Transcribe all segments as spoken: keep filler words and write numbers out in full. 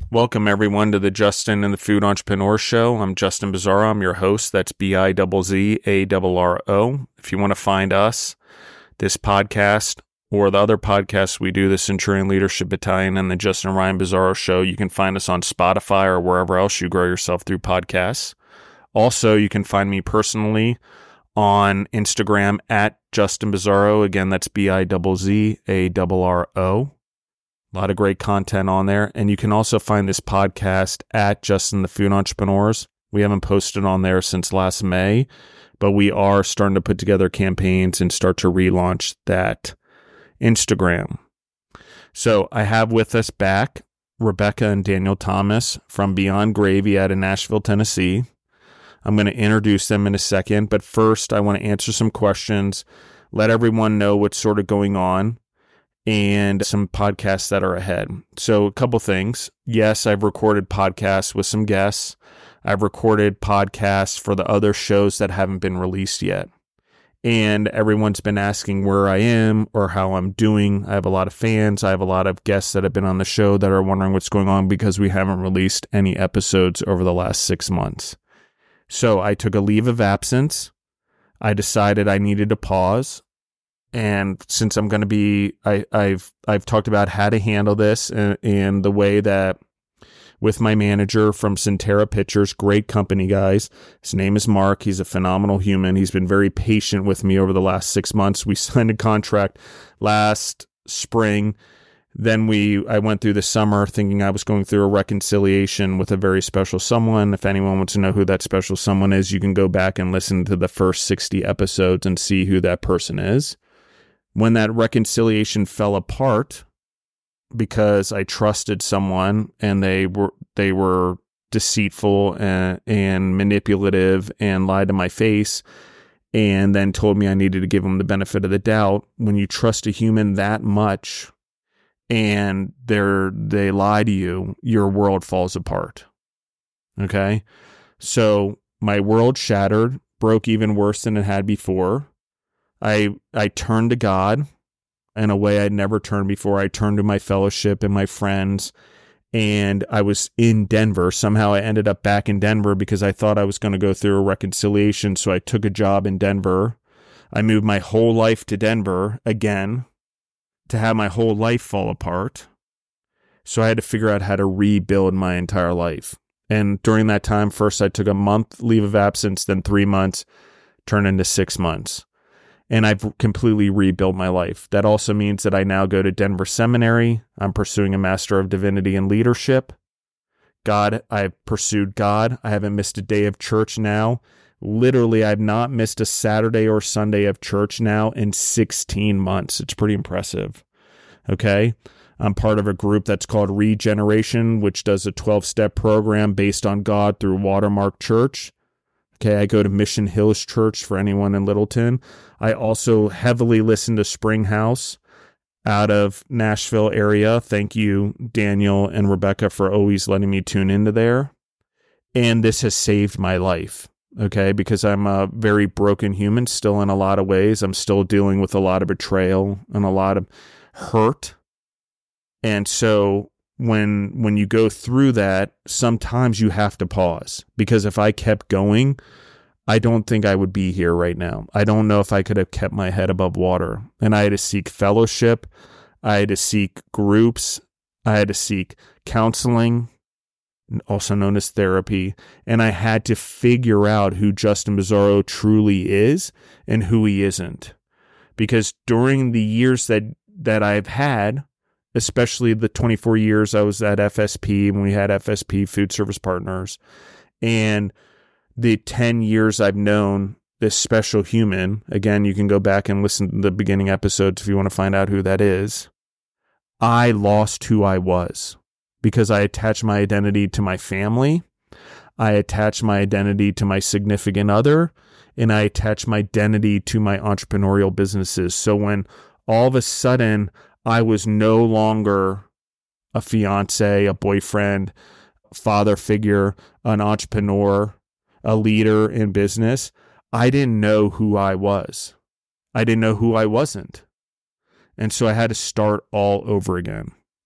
Welcome, everyone, to the Justin and the Food Entrepreneur Show. I'm Justin Bizzarro. I'm your host. That's B I Z Z A R R O. If you want to find us, this podcast, or the other podcasts we do, the Centurion Leadership Battalion and the Justin Ryan Bizzarro Show, you can find us on Spotify or wherever else you grow yourself through podcasts. Also, you can find me personally on Instagram at Justin Bizzarro. Again, that's B I Z Z A R R O. A lot of great content on there. And you can also find this podcast at Justin the Food Entrepreneurs. We haven't posted on there since last May, but we are starting to put together campaigns and start to relaunch that Instagram. So I have with us back Rebecca and Daniel Thomas from Beyond Gravy out of Nashville, Tennessee. I'm going to introduce them in a second, but first I want to answer some questions, let everyone know what's sort of going on, and some podcasts that are ahead. So a couple things. Yes, I've recorded podcasts with some guests. I've recorded podcasts for the other shows that haven't been released yet. And everyone's been asking where I am or how I'm doing. I have a lot of fans. I have a lot of guests that have been on the show that are wondering what's going on because we haven't released any episodes over the last six months. So I took a leave of absence. I decided I needed to pause. And since I'm going to be, I, I've I've talked about how to handle this and, and the way that with my manager from Centera Pictures, great company, guys. His name is Mark. He's a phenomenal human. He's been very patient with me over the last six months. We signed a contract last spring. Then we, I went through the summer thinking I was going through a reconciliation with a very special someone. If anyone wants to know who that special someone is, you can go back and listen to the first sixty episodes and see who that person is. When that reconciliation fell apart because I trusted someone and they were they were deceitful and, and manipulative and lied to my face and then told me I needed to give them the benefit of the doubt. When you trust a human that much and they're they lie to you, your world falls apart. Okay? So my world shattered, broke even worse than it had before. I I turned to God in a way I'd never turned before. I turned to my fellowship and my friends, and I was in Denver. Somehow I ended up back in Denver because I thought I was going to go through a reconciliation, so I took a job in Denver. I moved my whole life to Denver again to have my whole life fall apart. So I had to figure out how to rebuild my entire life. And during that time, first I took a month leave of absence, then three months, turned into six months. And I've completely rebuilt my life. That also means that I now go to Denver Seminary. I'm pursuing a Master of Divinity in Leadership. God, I've pursued God. I haven't missed a day of church now. Literally, I've not missed a Saturday or Sunday of church now in sixteen months. It's pretty impressive. Okay? I'm part of a group that's called Regeneration, which does a twelve-step program based on God through Watermark Church. Okay, I go to Mission Hills Church for anyone in Littleton. I also heavily listen to Springhouse out of Nashville area. Thank you, Daniel and Rebecca, for always letting me tune into there. And this has saved my life, okay, because I'm a very broken human still in a lot of ways. I'm still dealing with a lot of betrayal and a lot of hurt. And so when when you go through that, sometimes you have to pause, because if I kept going, I don't think I would be here right now. I don't know if I could have kept my head above water. And I had to seek fellowship. I had to seek groups. I had to seek counseling, also known as therapy. And I had to figure out who Justin Bizzarro truly is and who he isn't. Because during the years that, that I've had, especially the twenty-four years I was at F S P, when we had F S P Food Service Partners, and the ten years I've known this special human, again, you can go back and listen to the beginning episodes if you want to find out who that is. I lost who I was because I attached my identity to my family. I attached my identity to my significant other, and I attached my identity to my entrepreneurial businesses. So when all of a sudden I was no longer a fiance, a boyfriend, father figure, an entrepreneur, a leader in business, I didn't know who I was. I didn't know who I wasn't. And so I had to start all over again.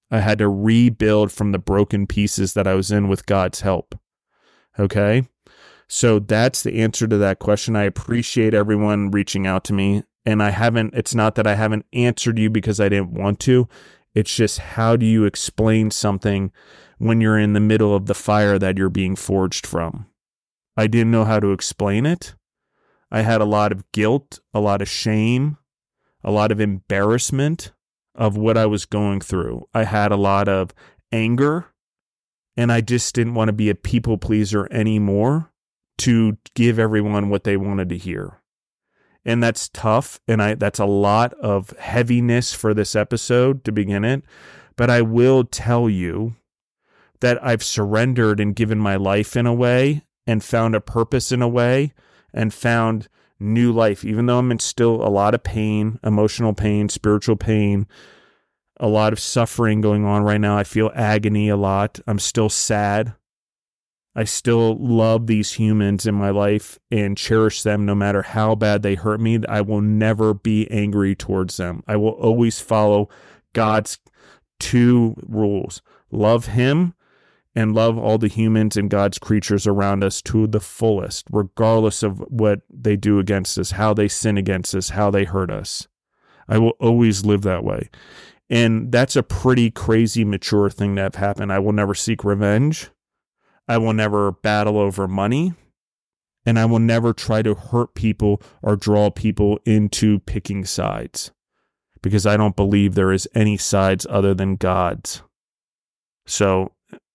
I had to rebuild from the broken pieces that I was in with God's help. Okay? So that's the answer to that question. I appreciate everyone reaching out to me. And I haven't, it's not that I haven't answered you because I didn't want to. It's just, how do you explain something when you're in the middle of the fire that you're being forged from? I didn't know how to explain it. I had a lot of guilt, a lot of shame, a lot of embarrassment of what I was going through. I had a lot of anger, and I just didn't want to be a people pleaser anymore to give everyone what they wanted to hear. And that's tough, and I that's a lot of heaviness for this episode to begin it. But I will tell you that I've surrendered and given my life in a way and found a purpose in a way and found new life, even though I'm in still a lot of pain, emotional pain, spiritual pain, a lot of suffering going on right now. I feel agony a lot. I'm still sad. I still love these humans in my life and cherish them no matter how bad they hurt me. I will never be angry towards them. I will always follow God's two rules. Love Him and love all the humans and God's creatures around us to the fullest, regardless of what they do against us, how they sin against us, how they hurt us. I will always live that way. And that's a pretty crazy, mature thing to have happen. I will never seek revenge. I will never battle over money, and I will never try to hurt people or draw people into picking sides, because I don't believe there is any sides other than God's. So,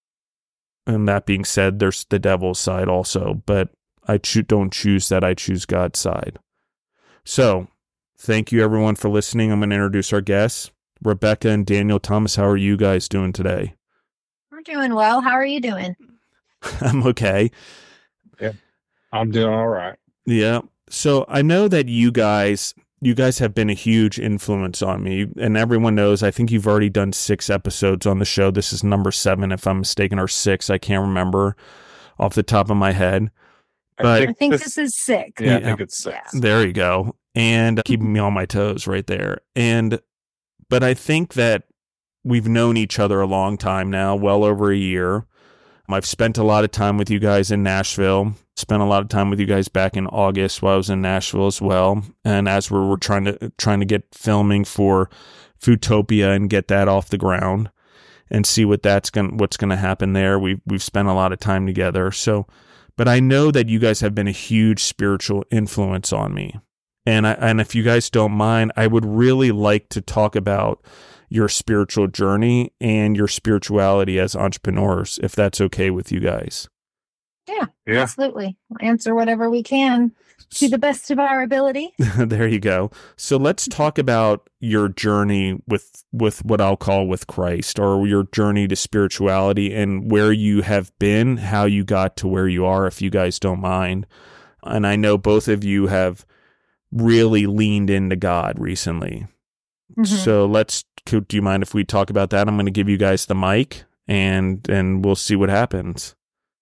and that being said, there's the devil's side also, but I cho- don't choose that. I choose God's side. So, thank you everyone for listening. I'm going to introduce our guests, Rebecca and Daniel Thomas. How are you guys doing today? We're doing well. How are you doing? I'm okay. Yeah, I'm doing all right. Yeah. So I know that you guys, you guys have been a huge influence on me, and everyone knows, I think you've already done six episodes on the show. This is number seven, if I'm mistaken, or six. I can't remember off the top of my head. But I think, I think this, this is six. Yeah, I think it's six. Yeah. There you go. And keeping me on my toes right there. And, but I think that we've known each other a long time now, well over a year. I've spent a lot of time with you guys in Nashville, spent a lot of time with you guys back in August while I was in Nashville as well. And as we were trying to trying to get filming for Foodtopia and get that off the ground and see what that's going what's going to happen there, we've we've spent a lot of time together. So, but I know that you guys have been a huge spiritual influence on me. And I, and if you guys don't mind, I would really like to talk about your spiritual journey and your spirituality as entrepreneurs, if that's okay with you guys. Yeah, yeah. Absolutely. We'll answer whatever we can to the best of our ability. There you go. So let's talk about your journey with, with what I'll call with Christ, or your journey to spirituality and where you have been, how you got to where you are, if you guys don't mind. And I know both of you have really leaned into God recently. Mm-hmm. So let's, do you mind if we talk about that? I'm going to give you guys the mic and, and we'll see what happens.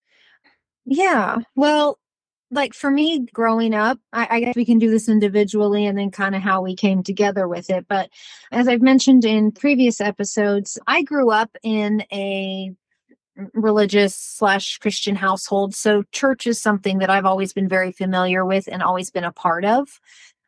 Yeah. Well, like for me growing up, I, I guess we can do this individually and then kind of how we came together with it. But as I've mentioned in previous episodes, I grew up in a religious slash Christian household. So church is something that I've always been very familiar with and always been a part of.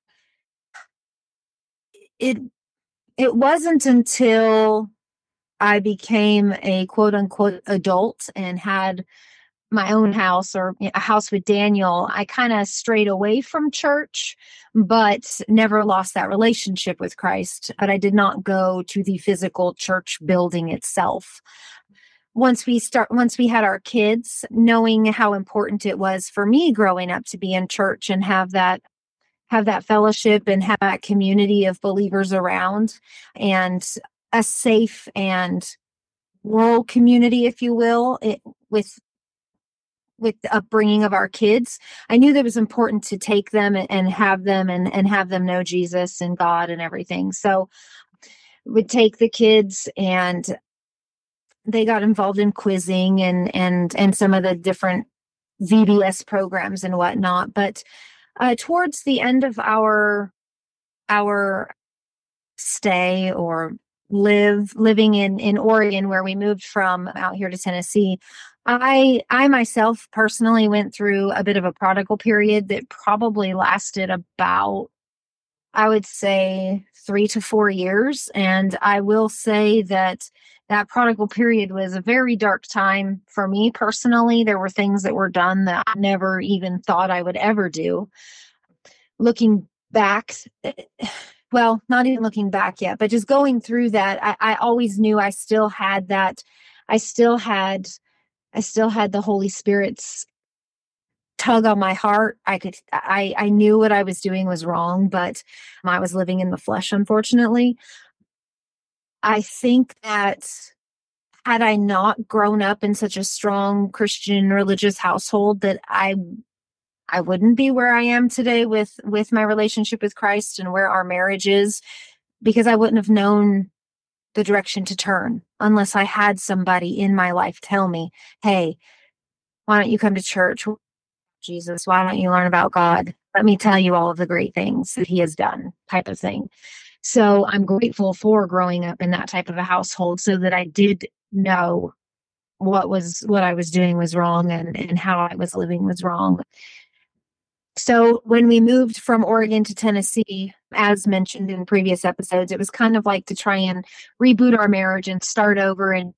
It It wasn't until I became a quote unquote adult and had my own house, or a house with Daniel, I kind of strayed away from church, but never lost that relationship with Christ. But I did not go to the physical church building itself. Once we start, once we had our kids, knowing how important it was for me growing up to be in church and have that have that fellowship and have that community of believers around, and a safe and rural community, if you will, it, with with the upbringing of our kids, I knew that it was important to take them and, and have them and, and have them know Jesus and God and everything. So we'd take the kids, and they got involved in quizzing and and and some of the different V B S programs and whatnot. But Uh, towards the end of our our stay, or live living in in Oregon, where we moved from out here to Tennessee, I I myself personally went through a bit of a prodigal period that probably lasted about, I would say, three to four years. And I will say that that prodigal period was a very dark time for me personally. There were things that were done that I never even thought I would ever do. Looking back, well, not even looking back yet, but just going through that, I, I always knew I still had that. I still had, I still had the Holy Spirit's tug on my heart. I could, I, I knew what I was doing was wrong, but I was living in the flesh, unfortunately. I think that had I not grown up in such a strong Christian religious household, that I, I wouldn't be where I am today with, with my relationship with Christ and where our marriage is, because I wouldn't have known the direction to turn unless I had somebody in my life tell me, hey, why don't you come to church? Jesus, why don't you learn about God? Let me tell you all of the great things that he has done, type of thing. So I'm grateful for growing up in that type of a household, so that I did know what was what I was doing was wrong, and, and how I was living was wrong. So when we moved from Oregon to Tennessee, as mentioned in previous episodes, it was kind of like to try and reboot our marriage and start over. And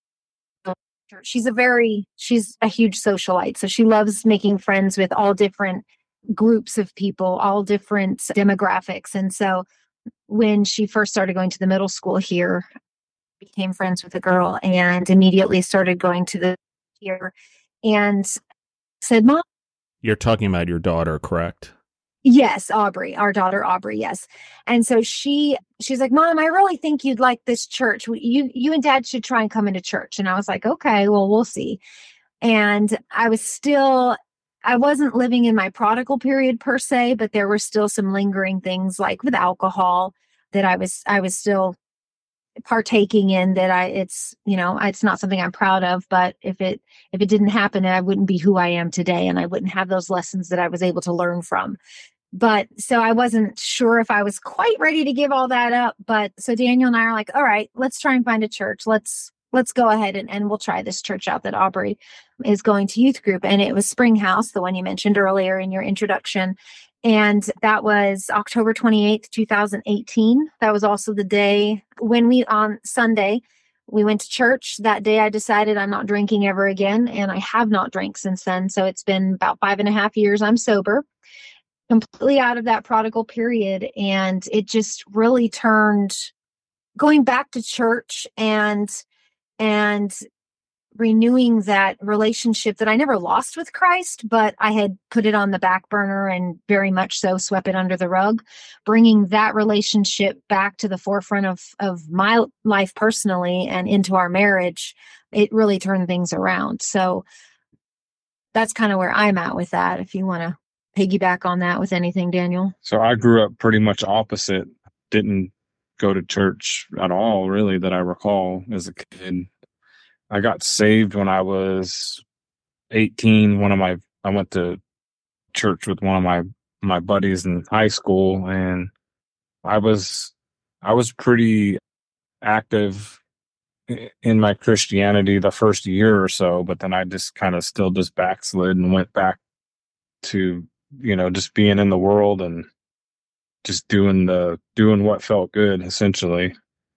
she's a very, she's a huge socialite. So she loves making friends with all different groups of people, all different demographics. And so when she first started going to the middle school here, became friends with a girl and immediately started going to the here and said, Mom. You're talking about your daughter, correct? Yes, Aubrey, our daughter, Aubrey. Yes. And so she, she's like, Mom, I really think you'd like this church. You, you and Dad should try and come into church. And I was like, okay, well, we'll see. And I was still, I wasn't living in my prodigal period per se, but there were still some lingering things like with alcohol that I was, I was still partaking in, that I, it's, you know, it's not something I'm proud of, but if it, if it didn't happen, I wouldn't be who I am today. And I wouldn't have those lessons that I was able to learn from. But so I wasn't sure if I was quite ready to give all that up. But so Daniel and I are like, all right, let's try and find a church. Let's, let's go ahead and, and we'll try this church out that Aubrey is going to youth group. And it was Spring House, the one you mentioned earlier in your introduction. And that was October twenty-eighth, twenty eighteen. That was also the day when we, on Sunday, we went to church. That day I decided I'm not drinking ever again. And I have not drank since then. So it's been about five and a half years I'm sober, completely out of that prodigal period. And it just really turned, going back to church and, and renewing that relationship that I never lost with Christ, but I had put it on the back burner and very much so swept it under the rug. Bringing that relationship back to the forefront of, of my life personally and into our marriage, it really turned things around. So that's kind of where I'm at with that. If you want to piggyback on that with anything, Daniel. So I grew up pretty much opposite. Didn't go to church at all, really, that I recall as a kid. I got saved when I was eighteen. One of my, I went to church with one of my, my buddies in high school, and I was, I was pretty active in my Christianity the first year or so, but then I just kind of still just backslid and went back to, you know, just being in the world and just doing the, doing what felt good, essentially.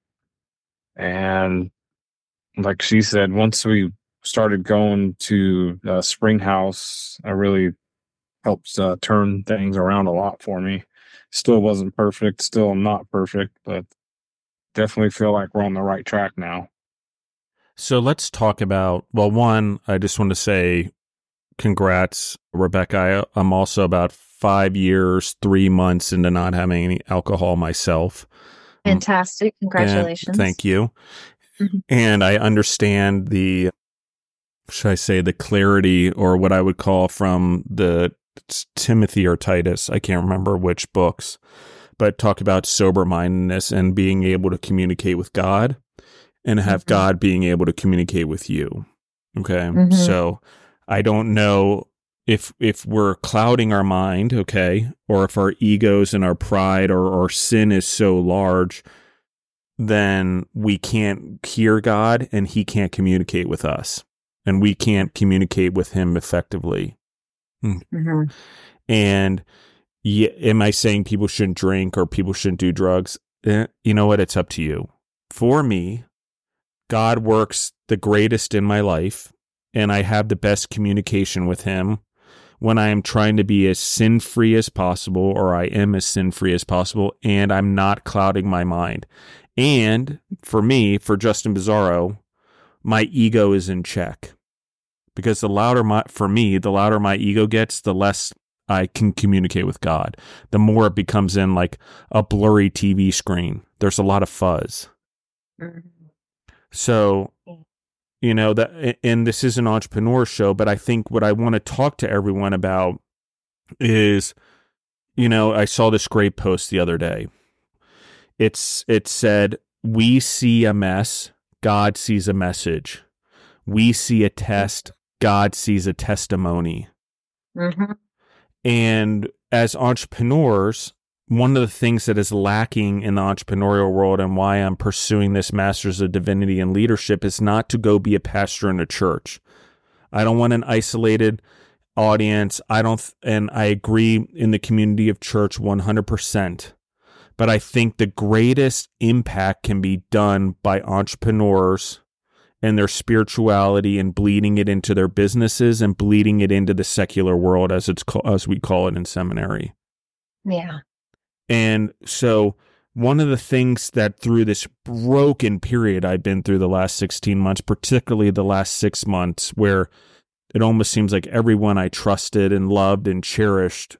And like she said, once we started going to uh, Spring House, I really helped uh, turn things around a lot for me. Still wasn't perfect, still not perfect, but definitely feel like we're on the right track now. So let's talk about, well, one, I just want to say congrats, Rebecca. I, I'm also about five years, three months into not having any alcohol myself. Fantastic. Congratulations. And thank you. Mm-hmm. And I understand the, should I say, the clarity, or what I would call from the Timothy or Titus, I can't remember which books, but talk about sober-mindedness and being able to communicate with God and have mm-hmm. God being able to communicate with you. Okay. Mm-hmm. So I don't know if, if we're clouding our mind, okay, or if our egos and our pride or, or sin is so large then we can't hear God and he can't communicate with us and we can't communicate with him effectively. Mm-hmm. And yeah, am I saying people shouldn't drink or people shouldn't do drugs? Eh, you know what? It's up to you. For me, God works the greatest in my life, and I have the best communication with him when I am trying to be as sin-free as possible, or I am as sin-free as possible, and I'm not clouding my mind. And for me, for Justin Bizzarro, my ego is in check. Because the louder my, for me, the louder my ego gets, the less I can communicate with God. The more it becomes in like a blurry T V screen. There's a lot of fuzz. Mm-hmm. So, you know, that, and this is an entrepreneur show, but I think what I want to talk to everyone about is, you know, I saw this great post the other day. It's, it said, we see a mess, God sees a message. We see a test, God sees a testimony. Mm-hmm. And as entrepreneurs, one of the things that is lacking in the entrepreneurial world and why I'm pursuing this Masters of Divinity and Leadership is not to go be a pastor in a church. I don't want an isolated audience. I don't, th- and I agree in the community of church one hundred percent. But I think the greatest impact can be done by entrepreneurs and their spirituality and bleeding it into their businesses and bleeding it into the secular world, as it's co- as we call it in seminary. Yeah. And so one of the things that through this broken period I've been through the last sixteen months, particularly the last six months, where it almost seems like everyone I trusted and loved and cherished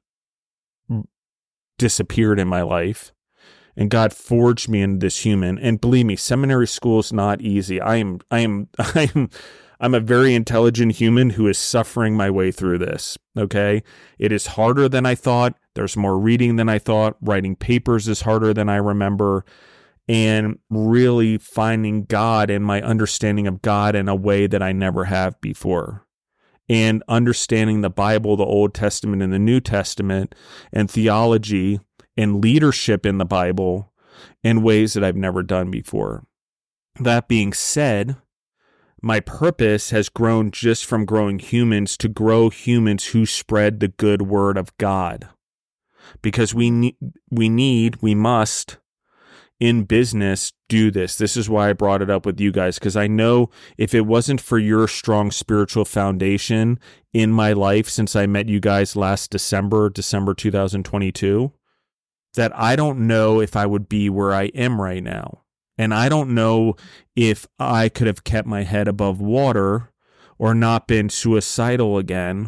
disappeared in my life. And God forged me into this human. And believe me, seminary school is not easy. I am, I am, I am, I'm a very intelligent human who is suffering my way through this. Okay. It is harder than I thought. There's more reading than I thought. Writing papers is harder than I remember. And really finding God and my understanding of God in a way that I never have before. And understanding the Bible, the Old Testament and the New Testament, and theology and leadership in the Bible in ways that I've never done before. That being said, my purpose has grown just from growing humans to grow humans who spread the good word of God. Because we need, we need, we must, in business, do this. This is why I brought it up with you guys, because I know if it wasn't for your strong spiritual foundation in my life since I met you guys last December, December two thousand twenty-two, that I don't know if I would be where I am right now. And I don't know if I could have kept my head above water or not been suicidal again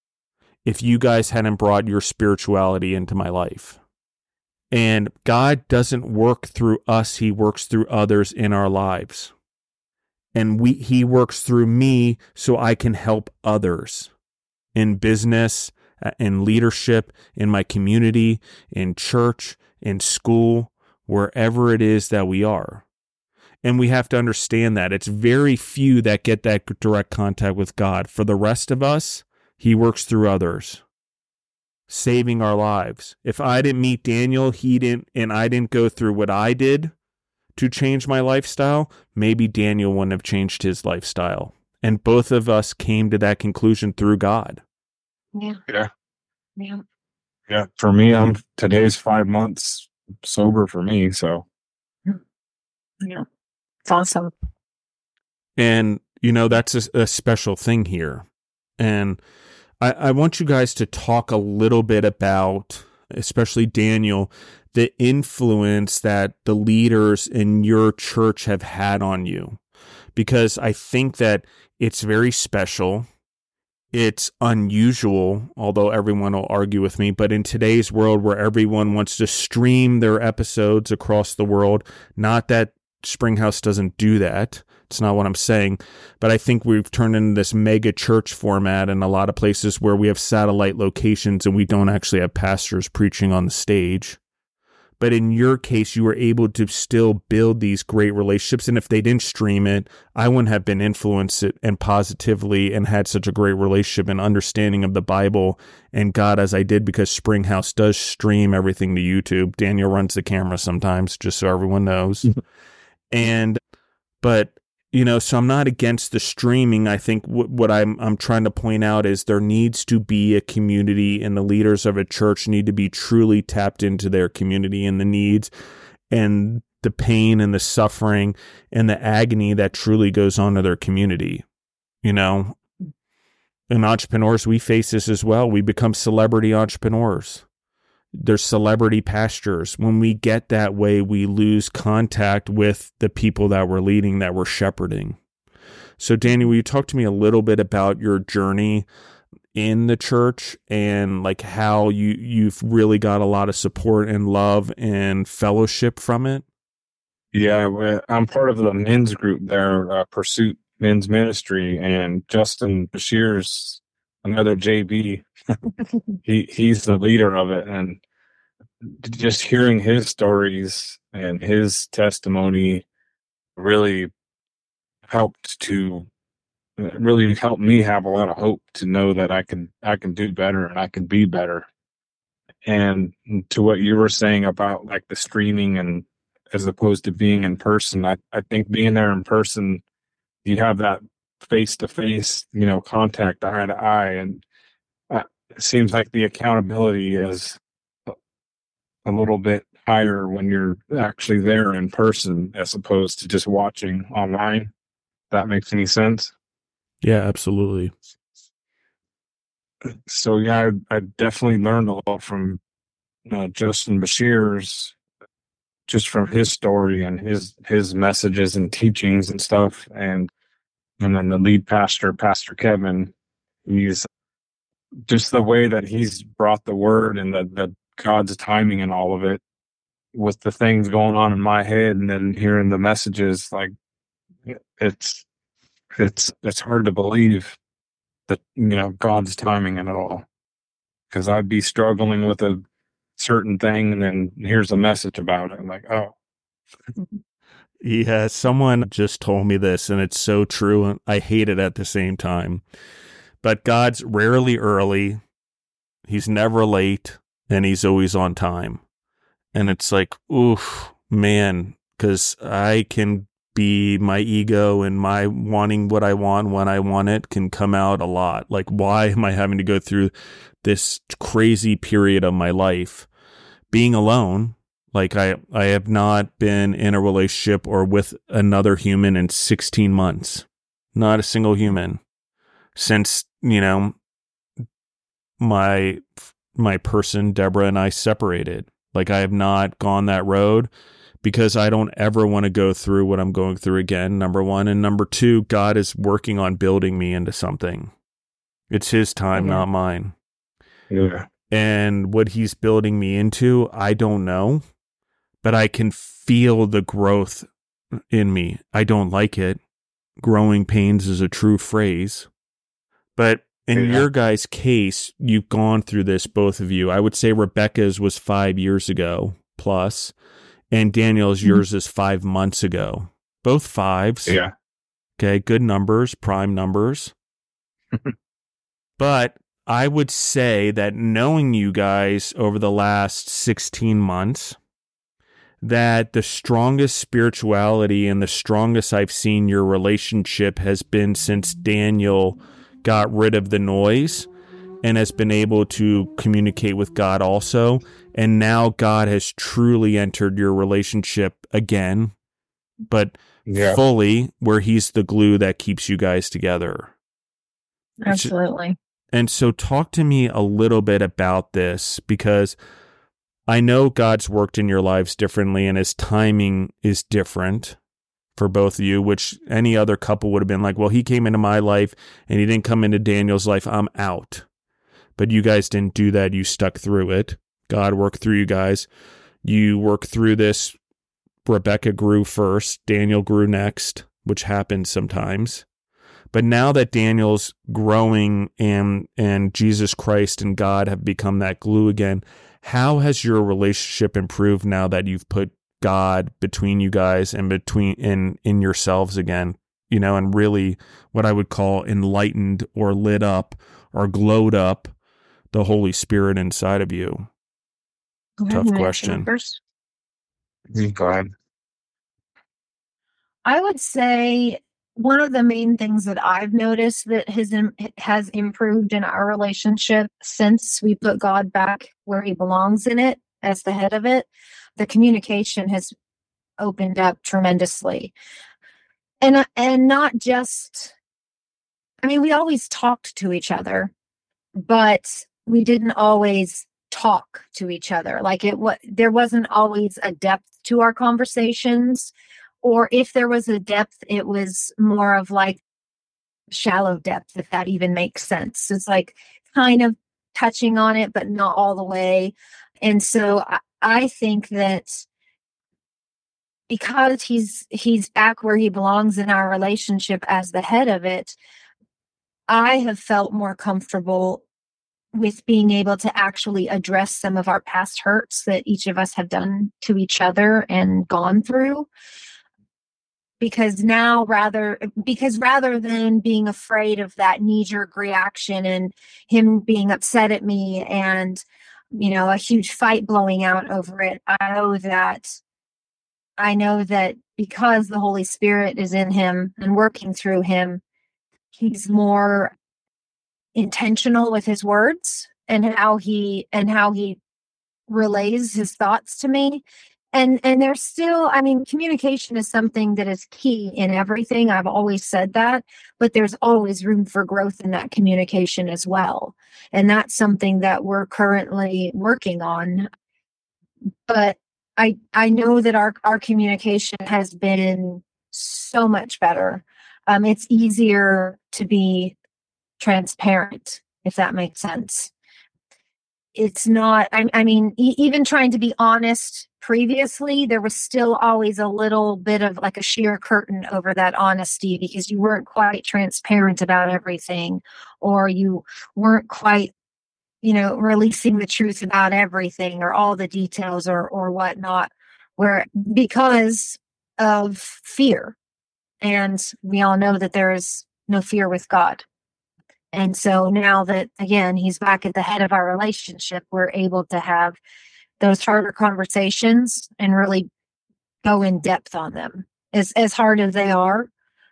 if you guys hadn't brought your spirituality into my life. And God doesn't work through us. He works through others in our lives. And we he works through me so I can help others in business, in leadership, in my community, in church, in school, wherever it is that we are. And we have to understand that it's very few that get that direct contact with God. For the rest of us, he works through others, saving our lives. If I didn't meet Daniel, he didn't, and I didn't go through what I did to change my lifestyle, maybe Daniel wouldn't have changed his lifestyle. And both of us came to that conclusion through God. Yeah. Yeah. Yeah. Yeah. For me, I'm today's five months sober for me. So yeah, it's awesome. And, you know, that's a, a special thing here. And I, I want you guys to talk a little bit about, especially Daniel, the influence that the leaders in your church have had on you. Because I think that it's very special. It's unusual, although everyone will argue with me, but in today's world where everyone wants to stream their episodes across the world, not that Springhouse doesn't do that. It's not what I'm saying, but I think we've turned into this mega church format in a lot of places where we have satellite locations and we don't actually have pastors preaching on the stage. But in your case, you were able to still build these great relationships. And if they didn't stream it, I wouldn't have been influenced and positively and had such a great relationship and understanding of the Bible and God as I did, because Springhouse does stream everything to YouTube. Daniel runs the camera sometimes, just so everyone knows. and, but, you know, so I'm not against the streaming. I think w- what I'm I'm trying to point out is there needs to be a community, and the leaders of a church need to be truly tapped into their community and the needs and the pain and the suffering and the agony that truly goes on to their community. You know, and entrepreneurs, we face this as well. We become celebrity entrepreneurs. There's celebrity pastors. When we get that way, we lose contact with the people that we're leading, that we're shepherding. So, Danny, will you talk to me a little bit about your journey in the church and like how you, you've really got a lot of support and love and fellowship from it? Yeah, well, I'm part of the men's group there, uh, Pursuit Men's Ministry, and Justin Bashir's another J B. he he's the leader of it, and just hearing his stories and his testimony really helped to really helped me have a lot of hope to know that I can I can do better and I can be better. And to what you were saying about like the streaming and as opposed to being in person, I, I think being there in person, you have that face to face, you know, contact eye to eye, and it seems like the accountability is a little bit higher when you're actually there in person as opposed to just watching online. If that makes any sense? Yeah, absolutely. So yeah, I, I definitely learned a lot from uh, Justin Bashir's, just from his story and his his messages and teachings and stuff, and and then the lead pastor, Pastor Kevin, he's just the way that he's brought the word and the, the God's timing and all of it with the things going on in my head, and then hearing the messages, like it's it's it's hard to believe that, you know, God's timing in it all, because I'd be struggling with a certain thing and then here's a message about it. I'm like, oh. Yeah, someone just told me this, and it's so true, and I hate it at the same time. But God's rarely early, he's never late, and he's always on time. And it's like, oof, man, because I can be, my ego and my wanting what I want when I want it can come out a lot. Like, why am I having to go through this crazy period of my life being alone? Like, I, I have not been in a relationship or with another human in sixteen months. Not a single human. Since, you know, my my person, Deborah, and I separated. Like, I have not gone that road because I don't ever want to go through what I'm going through again, number one. And number two, God is working on building me into something. It's his time, mm-hmm. not mine. Yeah. And what he's building me into, I don't know, but I can feel the growth in me. I don't like it. Growing pains is a true phrase. But in yeah. your guys' case, you've gone through this, both of you. I would say Rebecca's was five years ago plus, and Daniel's, mm-hmm. yours is five months ago. Both fives. Yeah. Okay, good numbers, prime numbers. But I would say that knowing you guys over the last sixteen months, that the strongest spirituality and the strongest I've seen your relationship has been since Daniel got rid of the noise and has been able to communicate with God also. And now God has truly entered your relationship again, but yeah. fully, where he's the glue that keeps you guys together. Absolutely. And so talk to me a little bit about this, because I know God's worked in your lives differently and his timing is different for both of you, which any other couple would have been like, well, he came into my life and he didn't come into Daniel's life, I'm out. But you guys didn't do that. You stuck through it. God worked through you guys. You worked through this. Rebecca grew first. Daniel grew next, which happens sometimes. But now that Daniel's growing and and Jesus Christ and God have become that glue again, How has your relationship improved now that you've put God between you guys and between in in yourselves again, you know, and really what I would call enlightened or lit up or glowed up the Holy Spirit inside of you? Go ahead, Tough you wanna answer question. First, Go ahead. I would say one of the main things that I've noticed that has im- has improved in our relationship since we put God back where He belongs in it as the head of it, the communication has opened up tremendously, and uh, and not just. I mean, we always talked to each other, but we didn't always talk to each other. Like it was, there wasn't always a depth to our conversations, or if there was a depth, it was more of like shallow depth, if that even makes sense. It's like kind of touching on it, but not all the way. And so I, I think that because he's he's back where he belongs in our relationship as the head of it, I have felt more comfortable with being able to actually address some of our past hurts that each of us have done to each other and gone through. Because now rather because rather than being afraid of that knee-jerk reaction and him being upset at me and, you know, a huge fight blowing out over it, I know that I know that because the Holy Spirit is in him and working through him, he's more intentional with his words and how he and how he relays his thoughts to me. And and there's still, I mean, communication is something that is key in everything. I've always said that, but there's always room for growth in that communication as well. And that's something that we're currently working on. But I I know that our our communication has been so much better. Um, it's easier to be transparent, if that makes sense. It's not, I, I mean, e- even trying to be honest previously, there was still always a little bit of like a sheer curtain over that honesty because you weren't quite transparent about everything, or you weren't quite, you know, releasing the truth about everything or all the details or, or whatnot, where because of fear. And we all know that there is no fear with God. And so now that, again, he's back at the head of our relationship, we're able to have those harder conversations and really go in depth on them, as, as hard as they are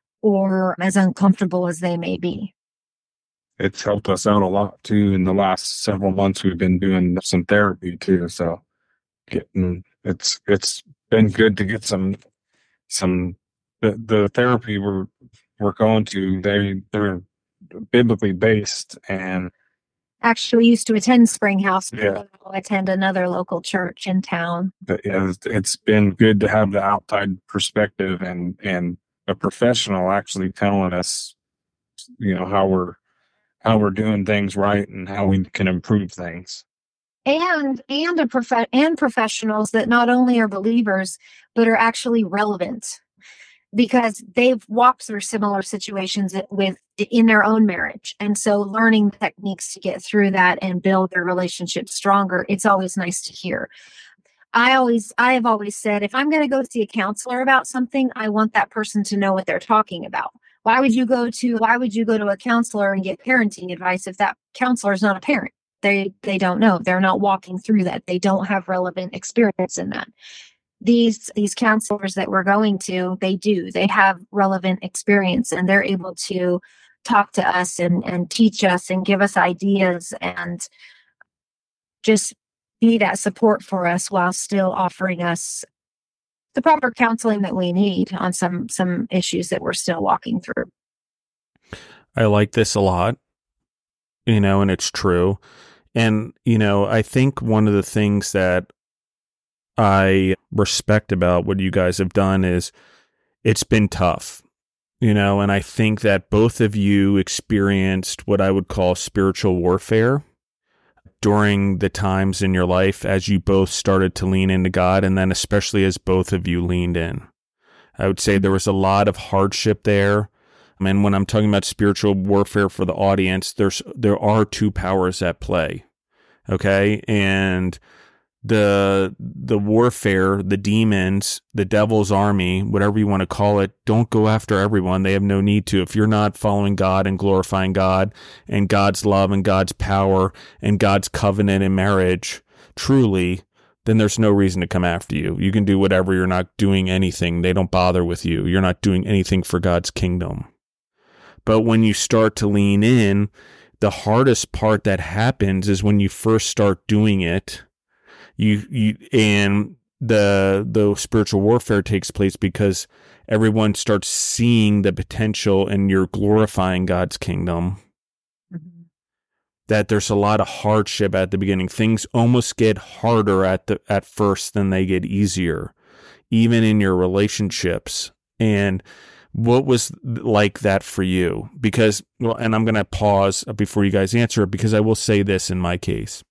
or as uncomfortable as they may be. It's helped us out a lot too. In the last several months, we've been doing some therapy too. So getting it's it's been good to get some some the, the therapy we're we're going to. They they're biblically based, and Actually used to attend Springhouse, but Yeah. now I attend another local church in town. the- it's, it's been good to have the outside perspective and and a professional actually telling us, you know, how we're how we're doing things right and how we can improve things. And and a prof- and professionals that not only are believers but are actually relevant, because they've walked through similar situations with in their own marriage, and so learning techniques to get through that and build their relationship stronger, it's always nice to hear. I always I have always said, if I'm going to go see a counselor about something, I want that person to know what they're talking about. Why would you go to why would you go to a counselor and get parenting advice if that counselor is not a parent? They they don't know. They're not walking through that. They don't have relevant experience in that. These these counselors that we're going to, they do. They have relevant experience and they're able to talk to us and, and teach us and give us ideas and just be that support for us while still offering us the proper counseling that we need on some some issues that we're still walking through. I like this a lot, you know, and it's true. And, you know, I think one of the things that I respect about what you guys have done is it's been tough, you know, and I think that both of you experienced what I would call spiritual warfare during the times in your life as you both started to lean into God, and then especially as both of you leaned in. I would say there was a lot of hardship there. And when I'm talking about spiritual warfare for the audience, there's there are two powers at play. Okay. And the, the warfare, the demons, the devil's army, whatever you want to call it, don't go after everyone. They have no need to. If you're not following God and glorifying God and God's love and God's power and God's covenant in marriage, truly, then there's no reason to come after you. You can do whatever. You're not doing anything. They don't bother with you. You're not doing anything for God's kingdom. But when you start to lean in, the hardest part that happens is when you first start doing it. You, you, and the, the spiritual warfare takes place because everyone starts seeing the potential and you're glorifying God's kingdom. Mm-hmm. That there's a lot of hardship at the beginning. Things almost get harder at the, at first than they get easier, even in your relationships. And what was like that for you? Because, well, and I'm going to pause before you guys answer it, because I will say this in my case.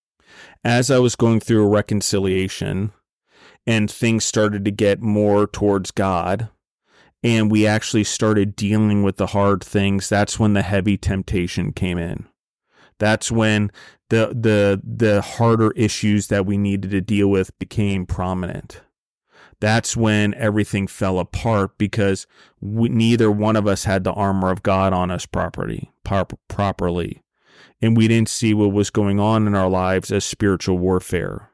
As I was going through a reconciliation and things started to get more towards God and we actually started dealing with the hard things, that's when the heavy temptation came in. That's when the the the harder issues that we needed to deal with became prominent. That's when everything fell apart because we, neither one of us had the armor of God on us properly, prop, properly. And we didn't see what was going on in our lives as spiritual warfare.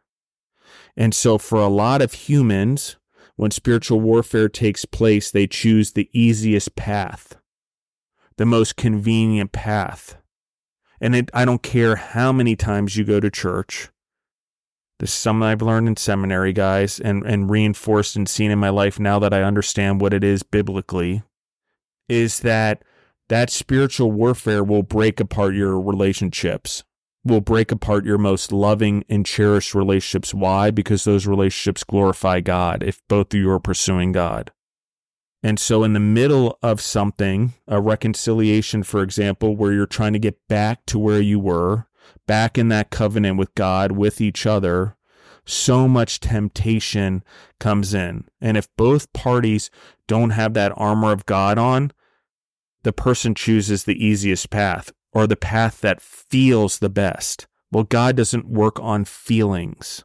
And so for a lot of humans, when spiritual warfare takes place, they choose the easiest path, the most convenient path. And it, I don't care how many times you go to church. This is something I've learned in seminary, guys, and, and reinforced and seen in my life now that I understand what it is biblically, is that that spiritual warfare will break apart your relationships, will break apart your most loving and cherished relationships. Why? Because those relationships glorify God if both of you are pursuing God. And so in the middle of something, a reconciliation, for example, where you're trying to get back to where you were, back in that covenant with God, with each other, so much temptation comes in. And if both parties don't have that armor of God on, the person chooses the easiest path or the path that feels the best. Well, God doesn't work on feelings,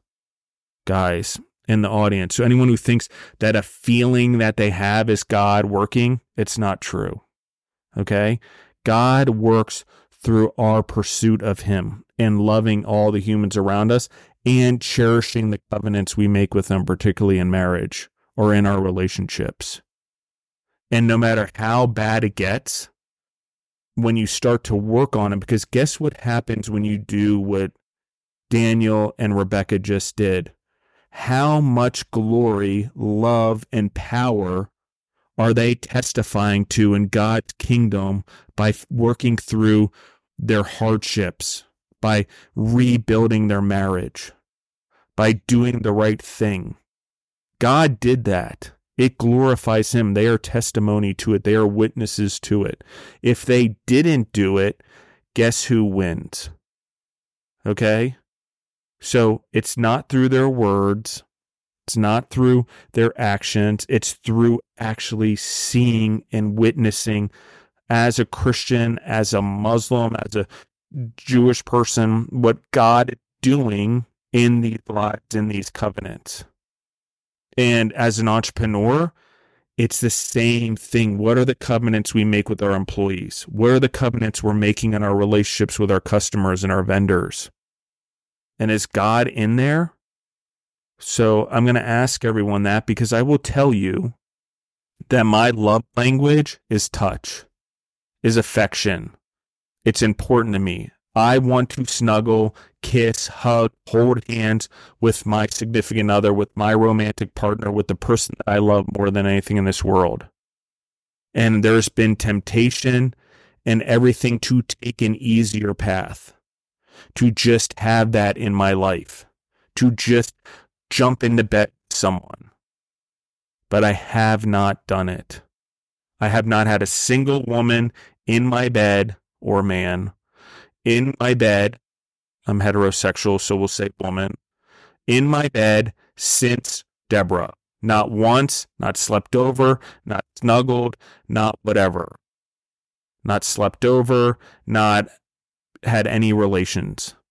guys, in the audience. So anyone who thinks that a feeling that they have is God working, it's not true. Okay? God works through our pursuit of him and loving all the humans around us and cherishing the covenants we make with them, particularly in marriage or in our relationships. And no matter how bad it gets, when you start to work on it, because guess what happens when you do what Daniel and Rebecca just did? How much glory, love, and power are they testifying to in God's kingdom by working through their hardships, by rebuilding their marriage, by doing the right thing? God did that. It glorifies him. They are testimony to it. They are witnesses to it. If they didn't do it, guess who wins? Okay? So it's not through their words. It's not through their actions. It's through actually seeing and witnessing as a Christian, as a Muslim, as a Jewish person, what God is doing in these lives, in these covenants. And as an entrepreneur, it's the same thing. What are the covenants we make with our employees? What are the covenants we're making in our relationships with our customers and our vendors? And is God in there? So I'm going to ask everyone that, because I will tell you that my love language is touch, is affection. It's important to me. I want to snuggle, kiss, hug, hold hands with my significant other, with my romantic partner, with the person that I love more than anything in this world. And there's been temptation and everything to take an easier path, to just have that in my life, to just jump into bed with someone. But I have not done it. I have not had a single woman in my bed, or man, in my bed. I'm heterosexual, so we'll say woman. In my bed since Deborah. Not once, not slept over, not snuggled, not whatever. Not slept over, not had any relations.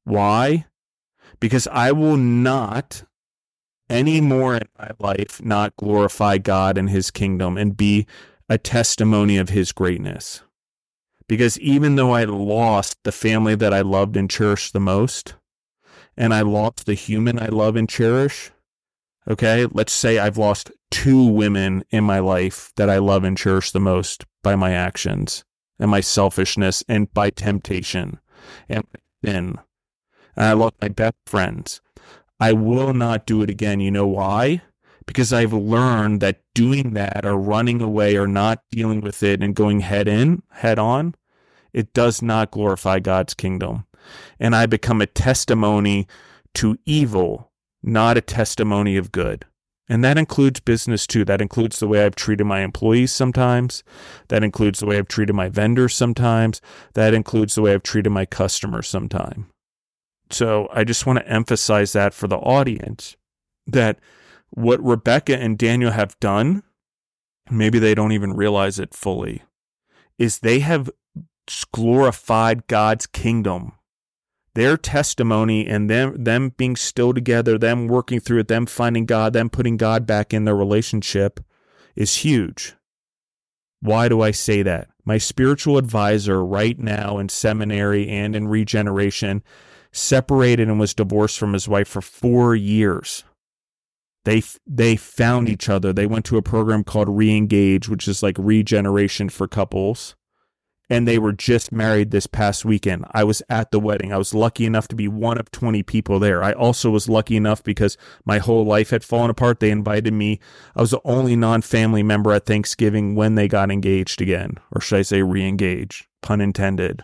Why? Because I will not anymore in my life not glorify God and his kingdom and be a testimony of his greatness. Because even though I lost the family that I loved and cherished the most, and I lost the human I love and cherish, okay, let's say I've lost two women in my life that I love and cherish the most by my actions and my selfishness and by temptation and sin. And I lost my best friends. I will not do it again. You know why? Because I've learned that doing that or running away or not dealing with it and going head in, head on, it does not glorify God's kingdom. And I become a testimony to evil, not a testimony of good. And that includes business too. That includes the way I've treated my employees sometimes. That includes the way I've treated my vendors sometimes. That includes the way I've treated my customers sometimes. So I just want to emphasize that for the audience, that what Rebecca and Daniel have done, maybe they don't even realize it fully, is they have glorified God's kingdom. Their testimony and them them being still together, them working through it, them finding God, them putting God back in their relationship is huge. Why do I say that? My spiritual advisor right now in seminary and in regeneration separated and was divorced from his wife for four years. They they found each other. They went to a program called Reengage, which is like regeneration for couples. And they were just married this past weekend. I was at the wedding. I was lucky enough to be one of twenty people there. I also was lucky enough because my whole life had fallen apart. They invited me. I was the only non-family member at Thanksgiving when they got engaged again. Or should I say re-engage? Pun intended.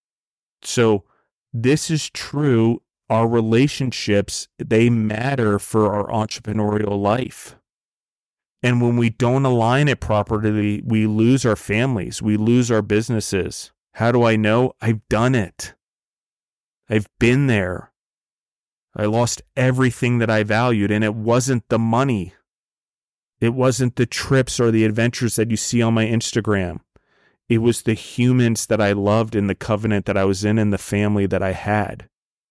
So this is true. Our relationships, they matter for our entrepreneurial life. And when we don't align it properly, we lose our families. We lose our businesses. How do I know? I've done it. I've been there. I lost everything that I valued, and it wasn't the money. It wasn't the trips or the adventures that you see on my Instagram. It was the humans that I loved in the covenant that I was in and the family that I had.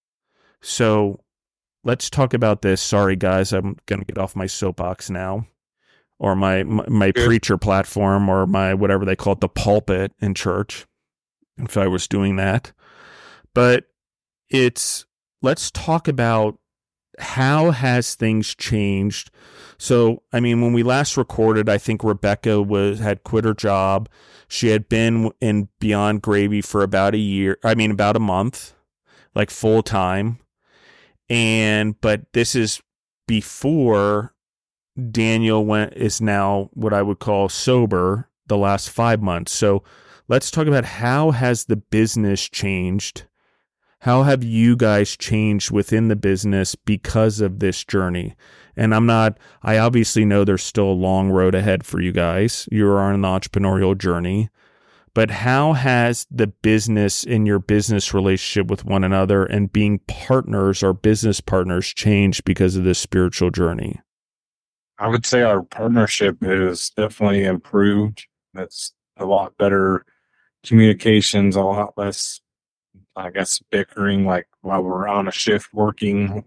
So let's talk about this. Sorry, guys, I'm going to get off my soapbox now. Or my, my, my preacher platform, or my, whatever they call it, the pulpit in church, if I was doing that. But it's, let's talk about how has things changed. So, I mean, when we last recorded, I think Rebecca was, had quit her job. She had been in Beyond Gravy for about a year, I mean, about a month, like full time. And, but this is before Daniel went is now what I would call sober the last five months. So let's talk about how has the business changed? How have you guys changed within the business because of this journey? And I'm not, I obviously know there's still a long road ahead for you guys. You're on an entrepreneurial journey. But how has the business in your business relationship with one another and being partners or business partners changed because of this spiritual journey? I would say our partnership is definitely improved. That's a lot better communications, a lot less, I guess, bickering, like while we're on a shift working,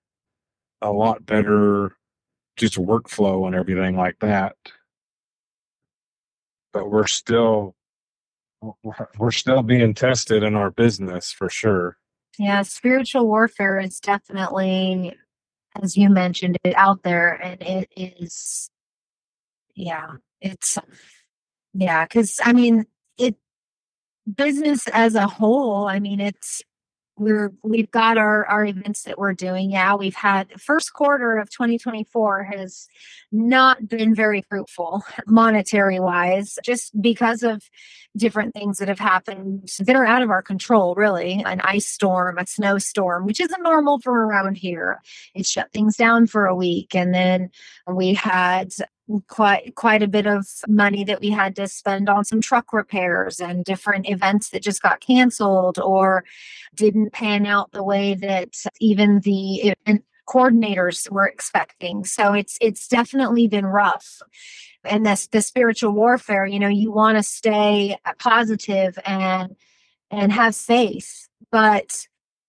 a lot better just workflow and everything like that. But we're still, we're still being tested in our business for sure. Yeah, spiritual warfare is definitely, as you mentioned, it out there, and it is, yeah, it's, yeah, because I mean, it business as a whole, I mean, it's, we're, we've got our, our events that we're doing. Yeah, we've had first quarter of twenty twenty-four has not been very fruitful monetary wise, just because of different things that have happened that are out of our control, really. An ice storm, a snowstorm, which isn't normal for around here. It shut things down for a week. And then we had quite quite a bit of money that we had to spend on some truck repairs and different events that just got canceled or didn't pan out the way that even the event coordinators were expecting. So it's it's definitely been rough. And that's the spiritual warfare. You know, you want to stay positive and and have faith, but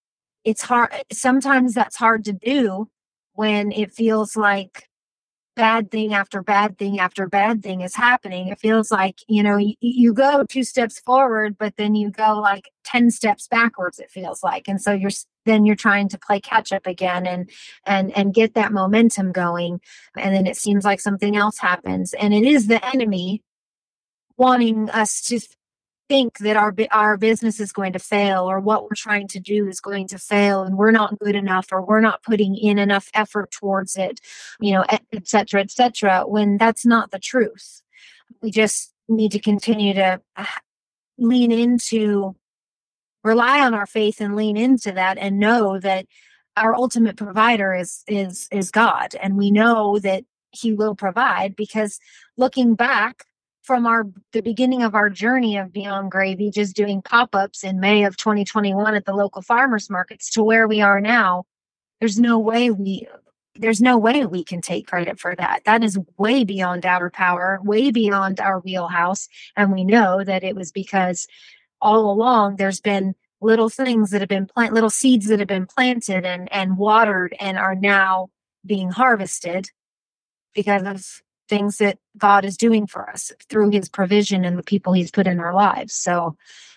it's hard. Sometimes that's hard to do when it feels like bad thing after bad thing after bad thing is happening. It feels like, you know, you, you go two steps forward, but then you go like ten steps backwards, it feels like. And so you're, then you're trying to play catch up again and, and, and get that momentum going. And then it seems like something else happens. And it is the enemy wanting us to think that our our business is going to fail, or what we're trying to do is going to fail, and we're not good enough, or we're not putting in enough effort towards it, you know, et, et cetera, et cetera, when that's not the truth. We just need to continue to lean into, rely on our faith and lean into that, and know that our ultimate provider is is is God, and we know that He will provide, because looking back from our the beginning of our journey of Beyond Gravy, just doing pop-ups in May of twenty twenty-one at the local farmers markets, to where we are now, there's no way we there's no way we can take credit for that. That is way beyond our power, way beyond our wheelhouse. And we know that it was because all along there's been little things that have been plant little seeds that have been planted and and watered and are now being harvested because of things that God is doing for us through His provision and the people He's put in our lives. So,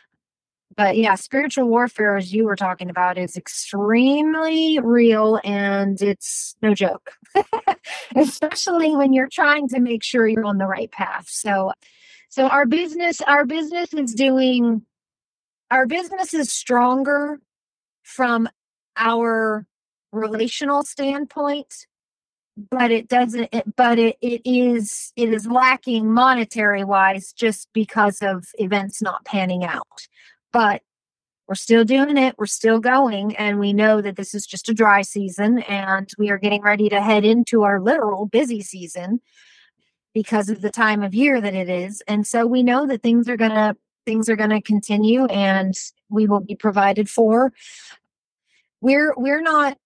but yeah, spiritual warfare, as you were talking about, is extremely real, and it's no joke, especially when you're trying to make sure you're on the right path. So, so our business, our business is doing, our business is stronger from our relational standpoint, but it doesn't it, but it, it is it is lacking monetary wise, just because of events not panning out. But we're still doing it, we're still going, and we know that this is just a dry season, and we are getting ready to head into our literal busy season because of the time of year that it is. And so we know that things are gonna things are gonna continue, and we will be provided for. We're we're not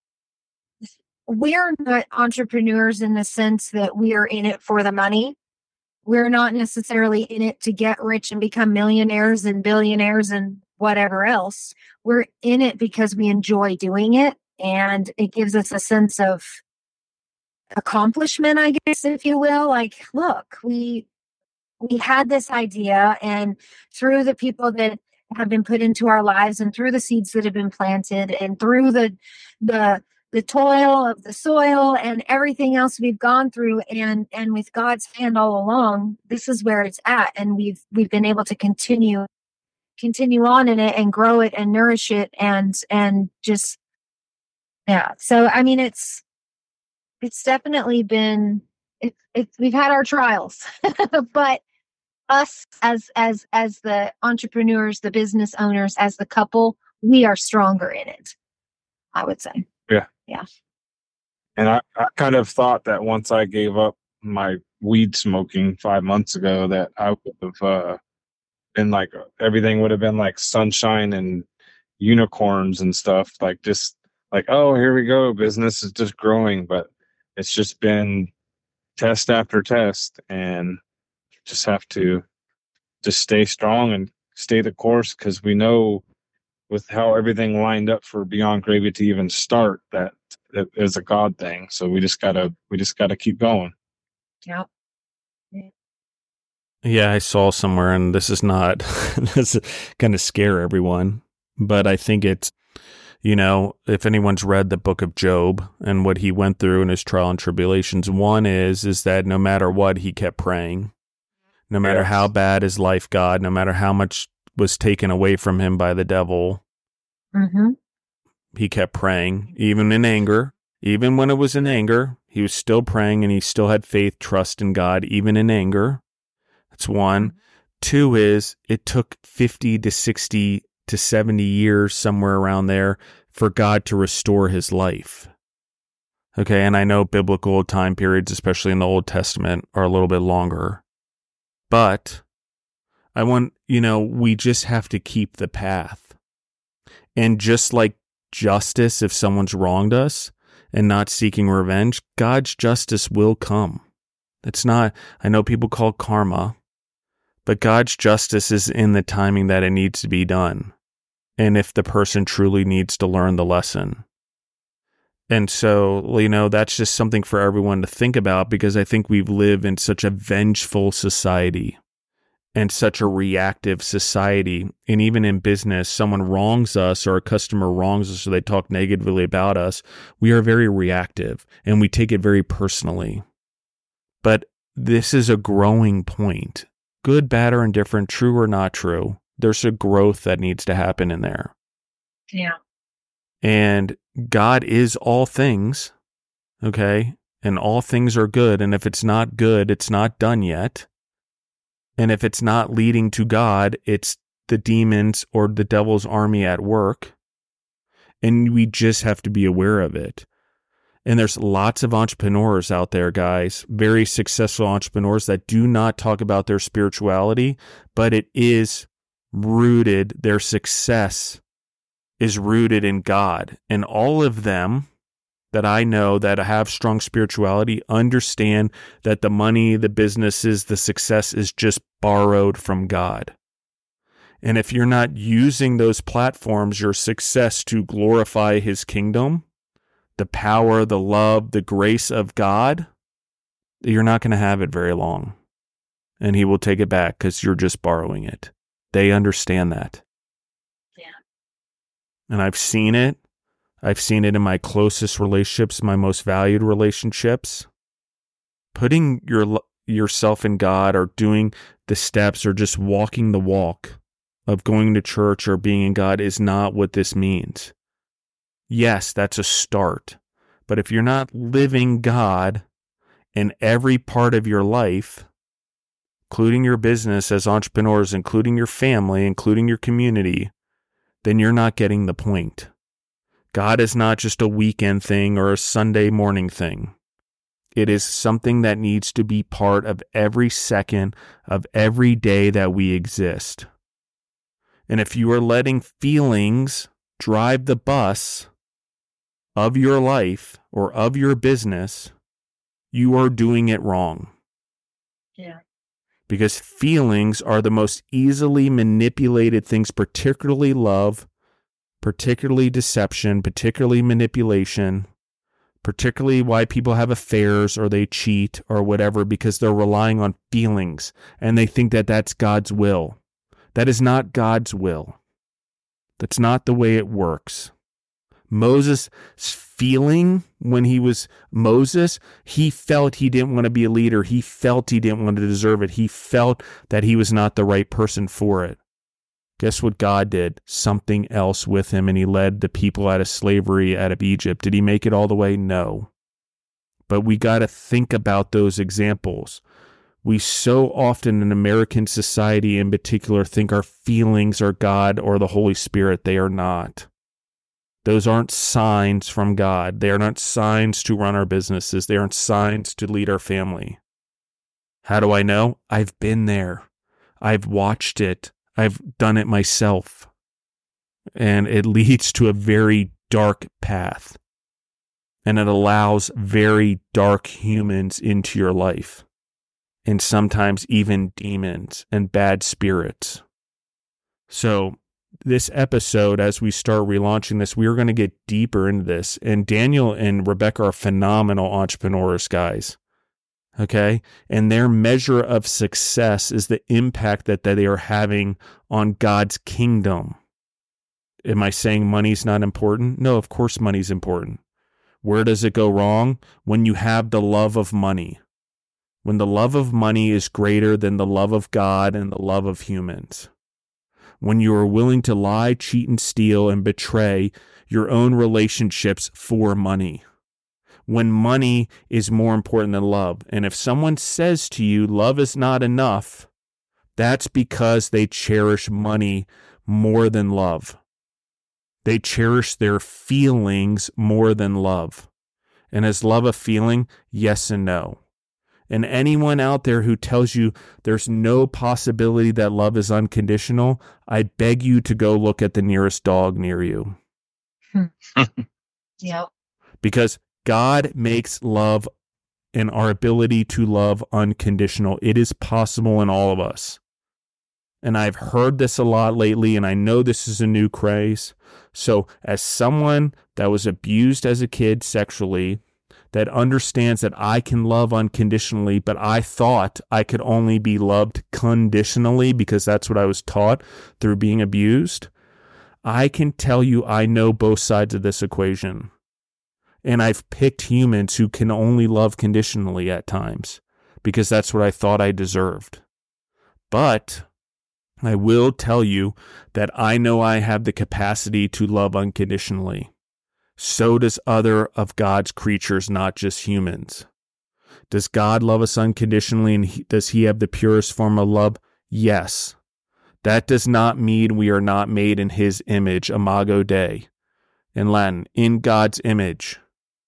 We're not entrepreneurs in the sense that we are in it for the money. We're not necessarily in it to get rich and become millionaires and billionaires and whatever else. We're in it because we enjoy doing it, and it gives us a sense of accomplishment, I guess, if you will. Like, look, we we had this idea, and through the people that have been put into our lives, and through the seeds that have been planted, and through the the the toil of the soil and everything else we've gone through, and and with God's hand all along, this is where it's at. And we've we've been able to continue continue on in it and grow it and nourish it, and and just yeah. So I mean, it's it's definitely been it, it's we've had our trials, but us as as as the entrepreneurs, the business owners, as the couple, we are stronger in it, I would say. Yeah. Yeah. And I, I kind of thought that once I gave up my weed smoking five months ago, that I would have uh, been like, everything would have been like sunshine and unicorns and stuff. Like, just like, oh, here we go. Business is just growing. But it's just been test after test, and just have to just stay strong and stay the course, because we know with how everything lined up for Beyond Gravy to even start, that it is a God thing. So we just gotta we just gotta keep going. Yeah. Yeah, I saw somewhere, and this is not this is going to scare everyone, but I think it's, you know, if anyone's read the book of Job and what he went through in his trial and tribulations, one is is that no matter what, he kept praying. No matter Yes. how bad his life got, no matter how much was taken away from him by the devil, Mm-hmm. he kept praying, even in anger. Even when it was in anger, he was still praying, and he still had faith, trust in God, even in anger. That's one. Two is it took fifty to sixty to seventy years, somewhere around there, for God to restore his life. Okay, and I know biblical time periods, especially in the Old Testament, are a little bit longer. But I want, you know, we just have to keep the path. And just like justice, if someone's wronged us and not seeking revenge, God's justice will come. It's not, I know people call it karma, but God's justice is in the timing that it needs to be done. and if the person truly needs to learn the lesson. And so, you know, that's just something for everyone to think about, because I think we live in such a vengeful society and such a reactive society. And even in business, someone wrongs us or a customer wrongs us or they talk negatively about us, we are very reactive and we take it very personally. But this is a growing point. Good, bad, or indifferent, true or not true. There's a growth that needs to happen in there. Yeah. And God is all things, okay? And all things are good. And if it's not good, it's not done yet. And if it's not leading to God, it's the demons or the devil's army at work. And we just have to be aware of it. And there's lots of entrepreneurs out there, guys, very successful entrepreneurs that do not talk about their spirituality, but it is rooted, their success is rooted in God. And all of them that I know that have strong spirituality understand that the money, the businesses, the success is just borrowed from God. And if you're not using those platforms, your success to glorify his kingdom, the power, the love, the grace of God, you're not going to have it very long. And he will take it back because you're just borrowing it. They understand that. Yeah. And I've seen it. I've seen it in my closest relationships, my most valued relationships. Putting your yourself in God or doing the steps or just walking the walk of going to church or being in God is not what this means. Yes, that's a start. But if you're not living God in every part of your life, including your business as entrepreneurs, including your family, including your community, then you're not getting the point. God is not just a weekend thing or a Sunday morning thing. It is something that needs to be part of every second of every day that we exist. And if you are letting feelings drive the bus of your life or of your business, you are doing it wrong. Yeah. Because feelings are the most easily manipulated things, particularly love, particularly deception, particularly manipulation, particularly why people have affairs or they cheat or whatever, because they're relying on feelings and they think that that's God's will. That is not God's will. That's not the way it works. Moses' feeling when he was Moses, he felt he didn't want to be a leader. He felt he didn't want to deserve it. He felt that he was not the right person for it. Guess what God did? Something else with him, and he led the people out of slavery, out of Egypt. Did he make it all the way? No. But we got to think about those examples. We so often in American society in particular think our feelings are God or the Holy Spirit. They are not. Those aren't signs from God. They are not signs to run our businesses. They aren't signs to lead our family. How do I know? I've been there. I've watched it. I've done it myself. And it leads to a very dark path. And it allows very dark humans into your life. And sometimes even demons and bad spirits. So this episode, as we start relaunching this, we are going to get deeper into this. And Daniel and Rebecca are phenomenal entrepreneurs, guys. Okay? And their measure of success is the impact that, that they are having on God's kingdom. Am I saying money's not important? No, of course money's important. Where does it go wrong? When you have the love of money. When the love of money is greater than the love of God and the love of humans. When you are willing to lie, cheat, and steal and betray your own relationships for money. When money is more important than love. And if someone says to you, love is not enough, that's because they cherish money more than love. They cherish their feelings more than love. And is love a feeling? Yes and no. And anyone out there who tells you there's no possibility that love is unconditional, I beg you to go look at the nearest dog near you. Yep. Because God makes love and our ability to love unconditional. It is possible in all of us. And I've heard this a lot lately, and I know this is a new craze. So as someone that was abused as a kid sexually, that understands that I can love unconditionally, but I thought I could only be loved conditionally because that's what I was taught through being abused, I can tell you I know both sides of this equation. And I've picked humans who can only love conditionally at times because that's what I thought I deserved. But I will tell you that I know I have the capacity to love unconditionally. So does other of God's creatures, not just humans. Does God love us unconditionally, and he, does he have the purest form of love? Yes. That does not mean we are not made in his image, imago Dei, in Latin, in God's image.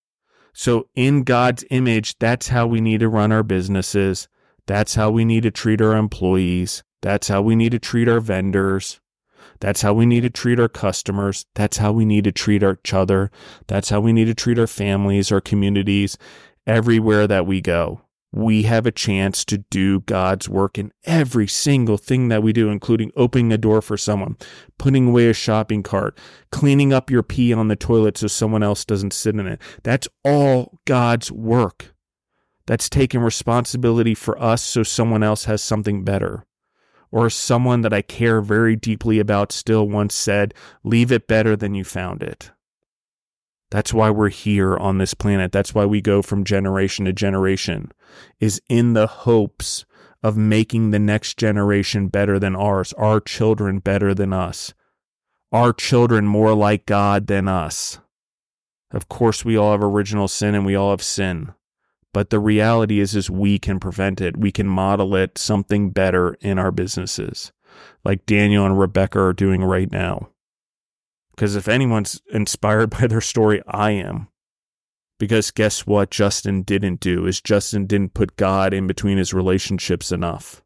So in God's image, that's how we need to run our businesses. That's how we need to treat our employees. That's how we need to treat our vendors. That's how we need to treat our customers. That's how we need to treat each other. That's how we need to treat our families, our communities, everywhere that we go. We have a chance to do God's work in every single thing that we do, including opening a door for someone, putting away a shopping cart, cleaning up your pee on the toilet so someone else doesn't sit in it. That's all God's work. That's taking responsibility for us so someone else has something better. Or someone that I care very deeply about still once said, leave it better than you found it. That's why we're here on this planet. That's why we go from generation to generation, is in the hopes of making the next generation better than ours, our children better than us, our children more like God than us. Of course, we all have original sin and we all have sin. But the reality is, is we can prevent it. We can model it something better in our businesses, like Daniel and Rebecca are doing right now. Because if anyone's inspired by their story, I am. Because guess what Justin didn't do is Justin didn't put God in between his relationships enough.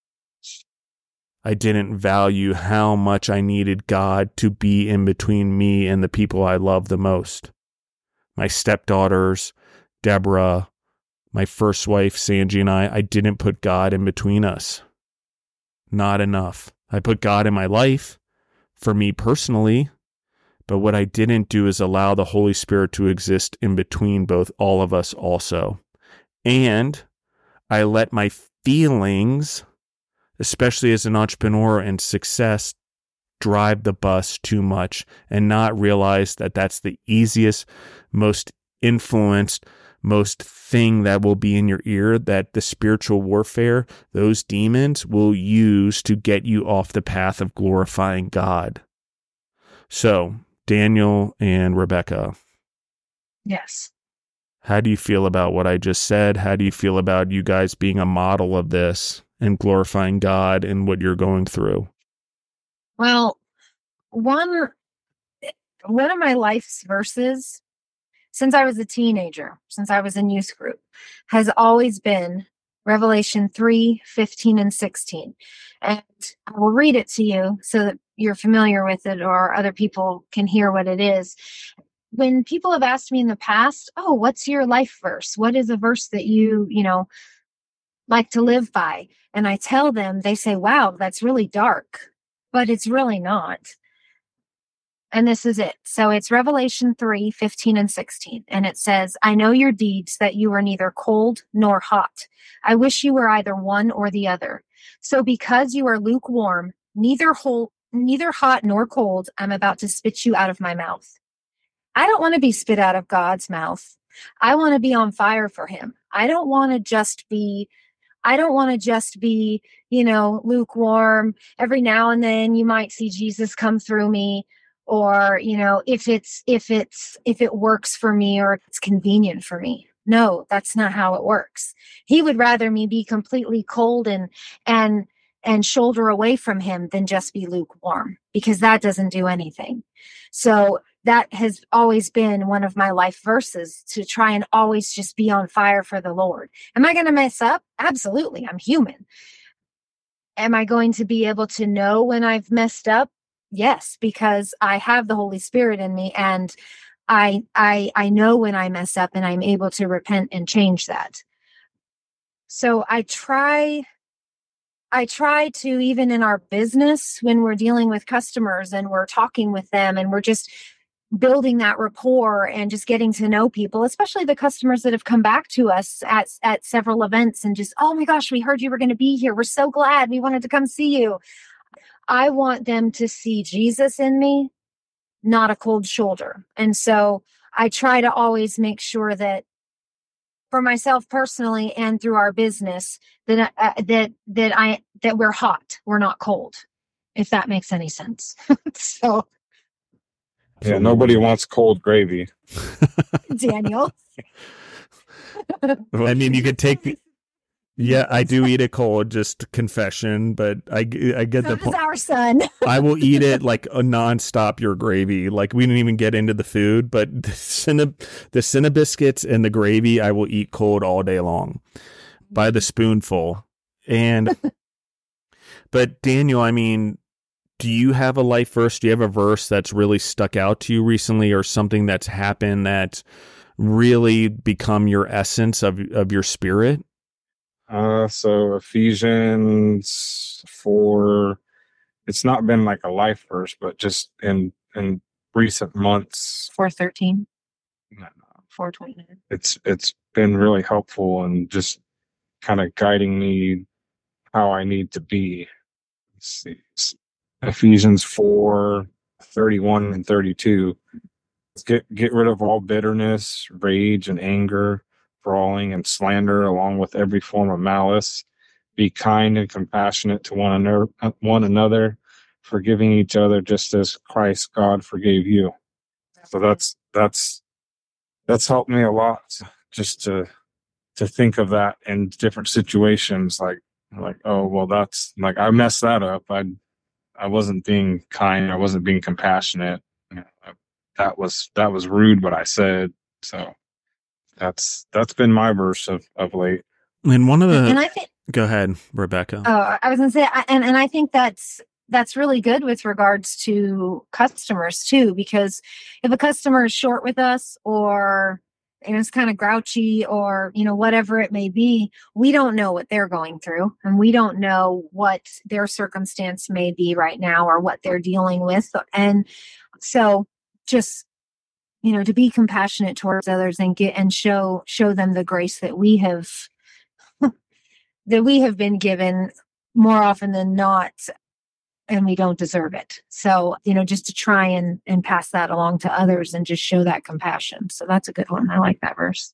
I didn't value how much I needed God to be in between me and the people I love the most. My stepdaughters, Deborah, my first wife, Sanji, and I, I didn't put God in between us. Not enough. I put God in my life for me personally, but what I didn't do is allow the Holy Spirit to exist in between both all of us also. And I let my feelings, especially as an entrepreneur and success, drive the bus too much and not realize that that's the easiest, most influenced, most thing that will be in your ear, that the spiritual warfare, those demons will use to get you off the path of glorifying God. So, Daniel and Rebecca. Yes. How do you feel about what I just said? How do you feel about you guys being a model of this and glorifying God in what you're going through? Well, one, one of my life's verses since I was a teenager, since I was in youth group, has always been Revelation three, fifteen, and sixteen. And I will read it to you so that you're familiar with it or other people can hear what it is. When people have asked me in the past, oh, what's your life verse? What is a verse that you, you know, like to live by? And I tell them, they say, wow, that's really dark, but it's really not. And this is it. So it's Revelation three, fifteen, and sixteen. And it says, I know your deeds, that you are neither cold nor hot. I wish you were either one or the other. So because you are lukewarm, neither whole, neither hot nor cold, I'm about to spit you out of my mouth. I don't want to be spit out of God's mouth. I want to be on fire for him. I don't want to just be I don't want to just be, you know, lukewarm. Every now and then you might see Jesus come through me. Or, you know, if it's, if it's, if it works for me or if it's convenient for me. No, that's not how it works. He would rather me be completely cold and, and, and shoulder away from him than just be lukewarm, because that doesn't do anything. So that has always been one of my life verses, to try and always just be on fire for the Lord. Am I going to mess up? Absolutely. I'm human. Am I going to be able to know when I've messed up? Yes, because I have the Holy Spirit in me, and I I I know when I mess up, and I'm able to repent and change that. So I try I try to, even in our business, when we're dealing with customers and we're talking with them and we're just building that rapport and just getting to know people, especially the customers that have come back to us at, at several events and just, oh my gosh, we heard you were going to be here. We're so glad. We wanted to come see you. I want them to see Jesus in me, not a cold shoulder. And so I try to always make sure that for myself personally and through our business that uh, that that I that we're hot, we're not cold, if that makes any sense. So yeah, nobody wants cold gravy. Daniel. I mean, you could take the, yeah, I do eat it cold, just confession, but I, I get So the does point. our son. I will eat it like a nonstop, your gravy. Like we didn't even get into the food, but the Cinna, the Cinna biscuits and the gravy, I will eat cold all day long by the spoonful. And, but Daniel, I mean, do you have a life verse? Do you have a verse that's really stuck out to you recently, or something that's happened that's really become your essence of, of your spirit? Uh, so Ephesians four, it's not been like a life verse, but just in, in recent months, four thirteen. four twenty-nine. it's, it's been really helpful and just kind of guiding me how I need to be. Let's see. It's Ephesians four thirty-one and thirty-two. Get, get rid of all bitterness, rage and anger, brawling and slander, along with every form of malice. Be kind and compassionate to one another, one another, forgiving each other just as Christ God forgave you. So that's that's that's helped me a lot, just to to think of that in different situations. Like like oh well, that's like I messed that up. I I wasn't being kind. I wasn't being compassionate. You know, I, that was that was rude what I said. So. That's that's been my verse of, of late. And one of the And I think, go ahead, Rebecca. oh, I was going to say, I- and and I think that's that's really good with regards to customers too, because if a customer is short with us, or you know, it's kind of grouchy, or you know, whatever it may be, we don't know what they're going through, and we don't know what their circumstance may be right now or what they're dealing with, and so just, you know, to be compassionate towards others and get and show show them the grace that we have that we have been given more often than not, and we don't deserve it. So, you know, just to try and and pass that along to others and just show that compassion. So that's a good one. I like that verse.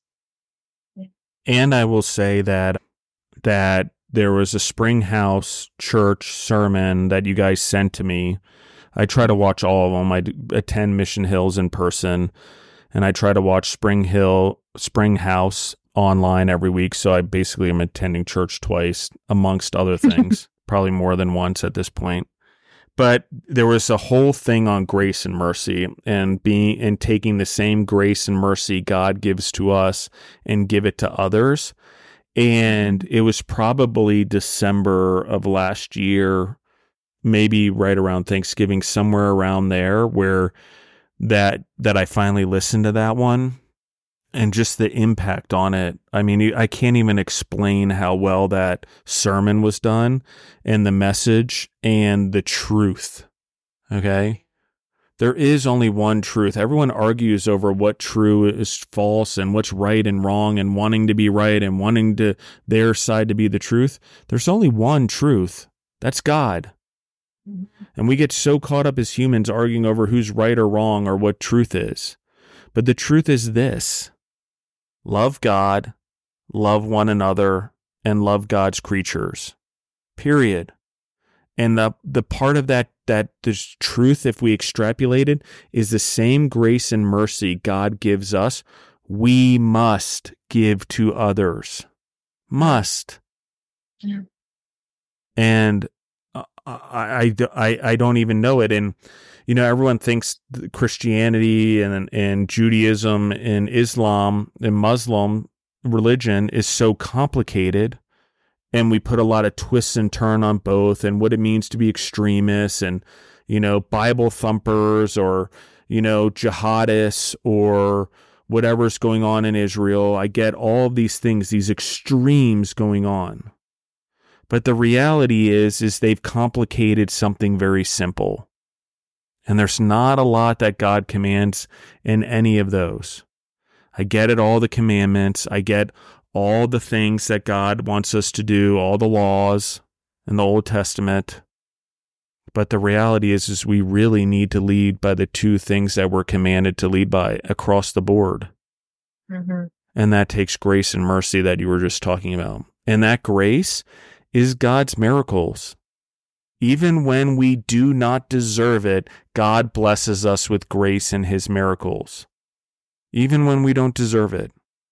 And I will say that that there was a Springhouse Church sermon that you guys sent to me. I try to watch all of them. I attend Mission Hills in person, and I try to watch Spring Hill, Springhouse online every week. So I basically am attending church twice, amongst other things, probably more than once at this point. But there was a whole thing on grace and mercy, and being and taking the same grace and mercy God gives to us and give it to others. And it was probably December of last year, maybe right around Thanksgiving, somewhere around there, where that that I finally listened to that one, and just the impact on it. I mean, I can't even explain how well that sermon was done, and the message and the truth. Okay? There is only one truth. Everyone argues over what true is false and what's right and wrong, and wanting to be right and wanting to their side to be the truth. There's only one truth. That's God. And we get so caught up as humans arguing over who's right or wrong or what truth is. But the truth is this: love God, love one another, and love God's creatures. Period. And the the part of that that this truth, if we extrapolate it, is the same grace and mercy God gives us, we must give to others. Must. Yeah. And I, I, I, I don't even know it. And, you know, everyone thinks Christianity and, and Judaism and Islam and Muslim religion is so complicated. And we put a lot of twists and turn on both, and what it means to be extremists and, you know, Bible thumpers, or, you know, jihadists, or whatever's going on in Israel. I get all of these things, these extremes going on. But the reality is, is they've complicated something very simple. And there's not a lot that God commands in any of those. I get it, all the commandments. I get all the things that God wants us to do, all the laws in the Old Testament. But the reality is, is we really need to lead by the two things that we're commanded to lead by across the board. Mm-hmm. And that takes grace and mercy that you were just talking about. And that grace is God's miracles. Even when we do not deserve it, God blesses us with grace and his miracles. Even when we don't deserve it.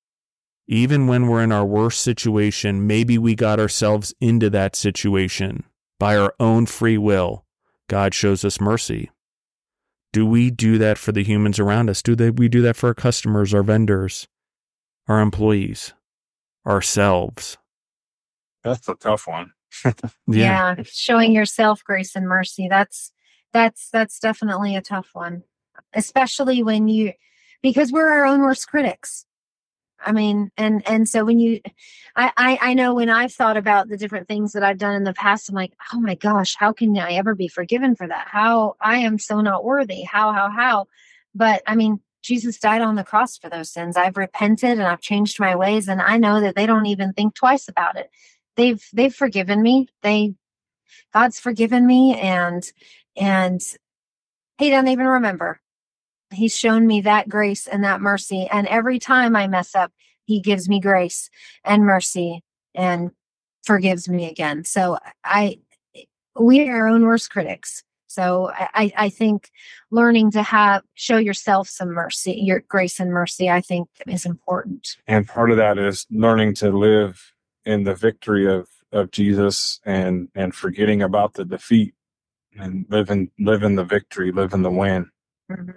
Even when we're in our worst situation, maybe we got ourselves into that situation by our own free will. God shows us mercy. Do we do that for the humans around us? Do they, we do that for our customers, our vendors, our employees, ourselves? That's a tough one. Yeah. yeah. Showing yourself grace and mercy. That's, that's, that's definitely a tough one, especially when you, because we're our own worst critics. I mean, and, and so when you, I, I, I know when I've thought about the different things that I've done in the past, I'm like, oh my gosh, how can I ever be forgiven for that? How I am so not worthy. How, how, how, but I mean, Jesus died on the cross for those sins. I've repented and I've changed my ways. And I know that they don't even think twice about it. They've, they've forgiven me. They, God's forgiven me, and, and he doesn't even remember. He's shown me that grace and that mercy. And every time I mess up, he gives me grace and mercy and forgives me again. So I, we are our own worst critics. So I, I think learning to have, show yourself some mercy, your grace and mercy, I think is important. And part of that is learning to live in the victory of, of Jesus, and, and forgetting about the defeat, and live in, live in the victory, live in the win. Mm-hmm.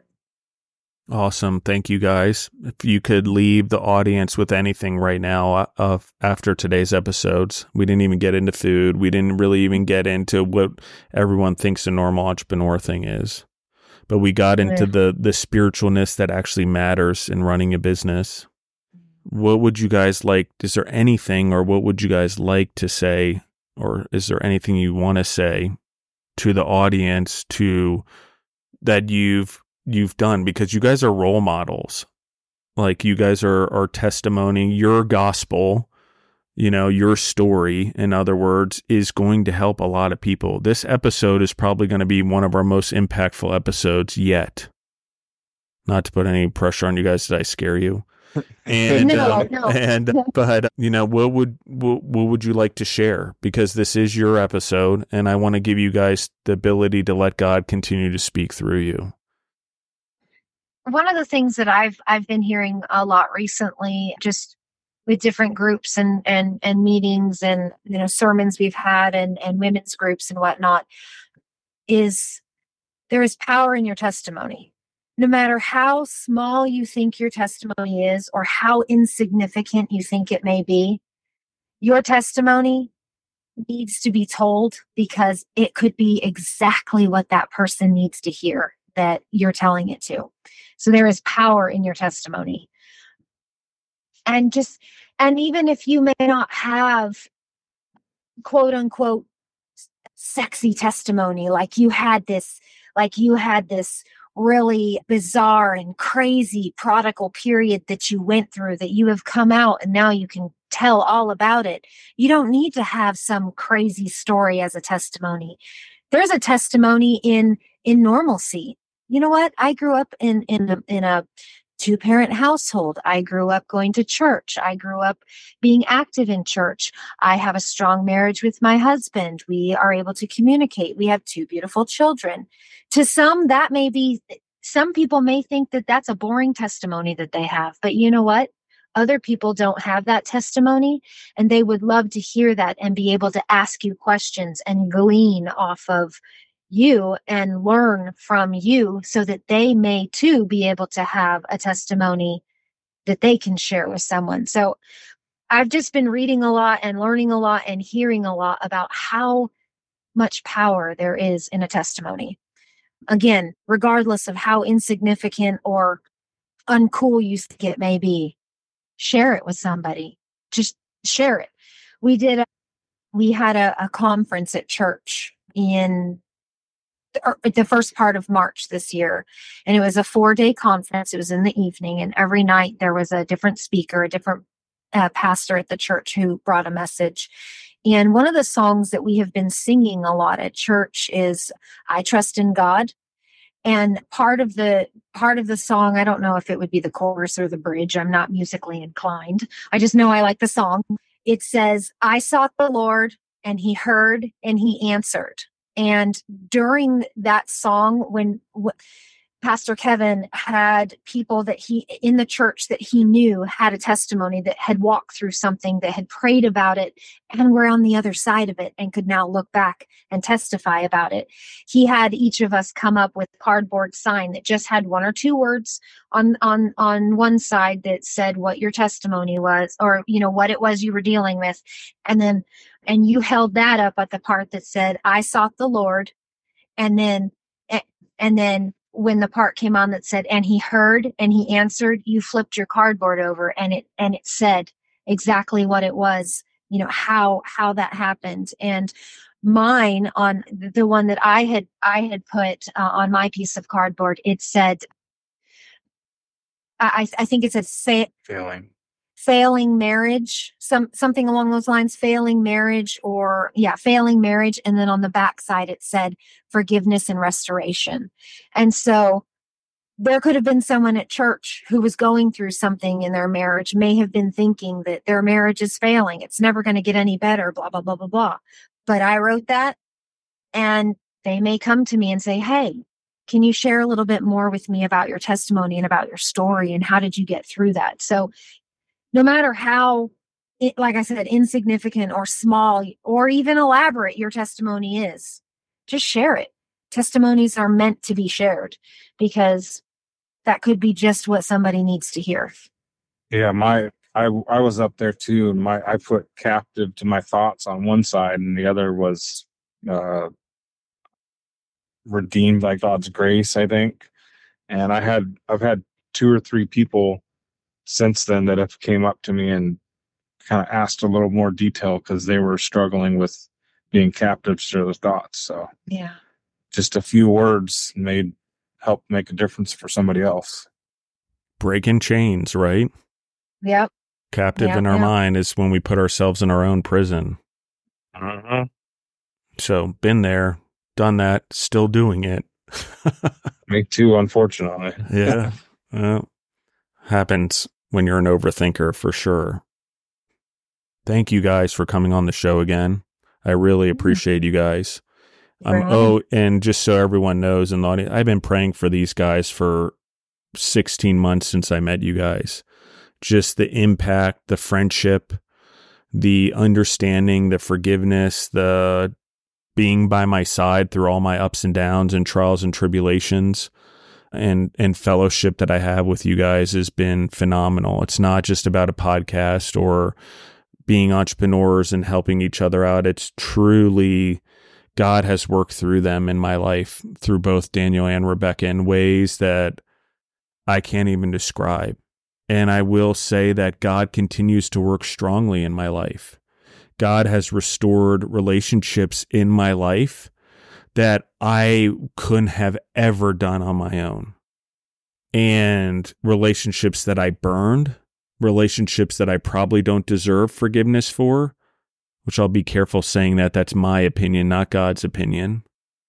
Awesome. Thank you, guys. If you could leave the audience with anything right now of after today's episodes. We didn't even get into food. We didn't really even get into what everyone thinks a normal entrepreneur thing is. But we got into Yeah. the the spiritualness that actually matters in running a business. What would you guys like? Is there anything, or what would you guys like to say, or is there anything you want to say to the audience to that you've you've done? Because you guys are role models. Like, you guys are are testimony. Your gospel, you know, your story, in other words, is going to help a lot of people. This episode is probably going to be one of our most impactful episodes yet. Not to put any pressure on you guys, did I scare you? And No, um, no. and but you know, what would what, what would you like to share? Because this is your episode, and I want to give you guys the ability to let God continue to speak through you. One of the things that I've I've been hearing a lot recently, just with different groups and and and meetings and, you know, sermons we've had and and women's groups and whatnot, is there is power in your testimony. No matter how small you think your testimony is, or how insignificant you think it may be, your testimony needs to be told, because it could be exactly what that person needs to hear that you're telling it to. So there is power in your testimony. And just, and even if you may not have quote unquote sexy testimony, like you had this, like you had this really bizarre and crazy prodigal period that you went through, that you have come out and now you can tell all about it. You don't need to have some crazy story as a testimony. There's a testimony in in normalcy. You know what? I grew up in in a, in a two-parent household. I grew up going to church. I grew up being active in church. I have a strong marriage with my husband. We are able to communicate. We have two beautiful children. To some, that may be, some people may think that that's a boring testimony that they have. But you know what? Other people don't have that testimony, and they would love to hear that and be able to ask you questions and glean off of you and learn from you, so that they may too be able to have a testimony that they can share with someone. So I've just been reading a lot and learning a lot and hearing a lot about how much power there is in a testimony. Again, regardless of how insignificant or uncool you think it may be, share it with somebody. Just share it. We did a we had a, a conference at church in the, the first part of March this year. And it was a four day conference. It was in the evening, and every night there was a different speaker, a different uh, pastor at the church who brought a message. And one of the songs that we have been singing a lot at church is I Trust in God. And part of the part of the song, I don't know if it would be the chorus or the bridge. I'm not musically inclined. I just know I like the song. It says, I sought the Lord and he heard and he answered. And during that song, when w- Pastor Kevin had people that he in the church that he knew had a testimony, that had walked through something, that had prayed about it and were on the other side of it and could now look back and testify about it. He had each of us come up with a cardboard sign that just had one or two words on, on, on one side that said what your testimony was, or, you know, what it was you were dealing with. And then, and you held that up at the part that said, I sought the Lord. And then, and then, when the part came on that said, and he heard and he answered, you flipped your cardboard over and it, and it said exactly what it was, you know, how, how that happened. And mine, on the one that I had, I had put uh, on my piece of cardboard, it said, I, I think it said, say, Failing. failing marriage, some, something along those lines, failing marriage or yeah, failing marriage. And then on the back side, it said forgiveness and restoration. And so there could have been someone at church who was going through something in their marriage, may have been thinking that their marriage is failing. It's never going to get any better, blah, blah, blah, blah, blah. But I wrote that, and they may come to me and say, hey, can you share a little bit more with me about your testimony and about your story and how did you get through that? So no matter how, like I said, insignificant or small or even elaborate your testimony is, just share it. Testimonies are meant to be shared because that could be just what somebody needs to hear. Yeah, my I I was up there too, and my I put captive to my thoughts on one side, and the other was uh, redeemed by God's grace, I think. And I had I've had two or three people since then that have came up to me and kind of asked a little more detail because they were struggling with being captive to their thoughts. So yeah, just a few words made help make a difference for somebody else. Breaking chains, right? Yep. Captive Yep, in our yep. mind is when we put ourselves in our own prison. Uh-huh. So been there, done that, still doing it. Me too, unfortunately. Yeah. Well, happens when you're an overthinker for sure. Thank you guys for coming on the show again. I really appreciate you guys. Um, oh, and just so everyone knows in the audience, I've been praying for these guys for sixteen months since I met you guys. Just the impact, the friendship, the understanding, the forgiveness, the being by my side through all my ups and downs and trials and tribulations, and and fellowship that I have with you guys has been phenomenal. It's not just about a podcast or being entrepreneurs and helping each other out. It's truly God has worked through them in my life, through both Daniel and Rebecca, in ways that I can't even describe. And I will say that God continues to work strongly in my life. God has restored relationships in my life that I couldn't have ever done on my own. And relationships that I burned, relationships that I probably don't deserve forgiveness for, which I'll be careful saying that that's my opinion, not God's opinion.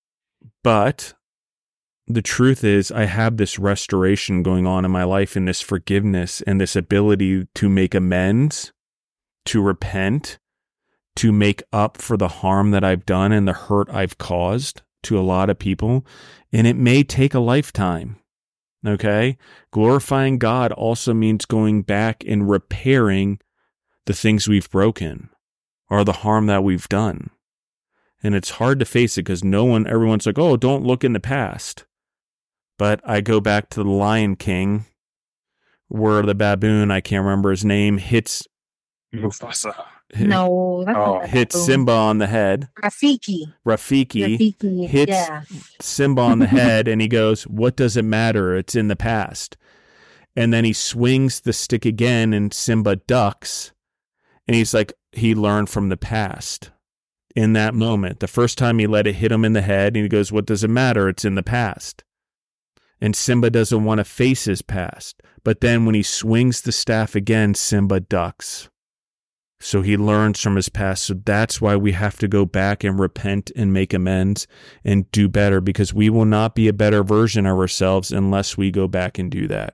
But the truth is, I have this restoration going on in my life, and this forgiveness and this ability to make amends, to repent, to make up for the harm that I've done and the hurt I've caused to a lot of people. And it may take a lifetime. Okay? Glorifying God also means going back and repairing the things we've broken or the harm that we've done. And it's hard to face it because no one, everyone's like, oh, don't look in the past. But I go back to the Lion King, where the baboon, I can't remember his name, hits Mufasa. No, that's Oh, not hits Baboon. Simba on the head. Rafiki. Rafiki, Rafiki. hits Yeah. Simba on the head, and he goes, what does it matter? It's in the past. And then he swings the stick again, and Simba ducks. And he's like, he learned from the past. in that moment. The first time he let it hit him in the head, and he goes, what does it matter? It's in the past. And Simba doesn't want to face his past. But then when he swings the staff again, Simba ducks. So he learns from his past. So that's why we have to go back and repent and make amends and do better, because we will not be a better version of ourselves unless we go back and do that.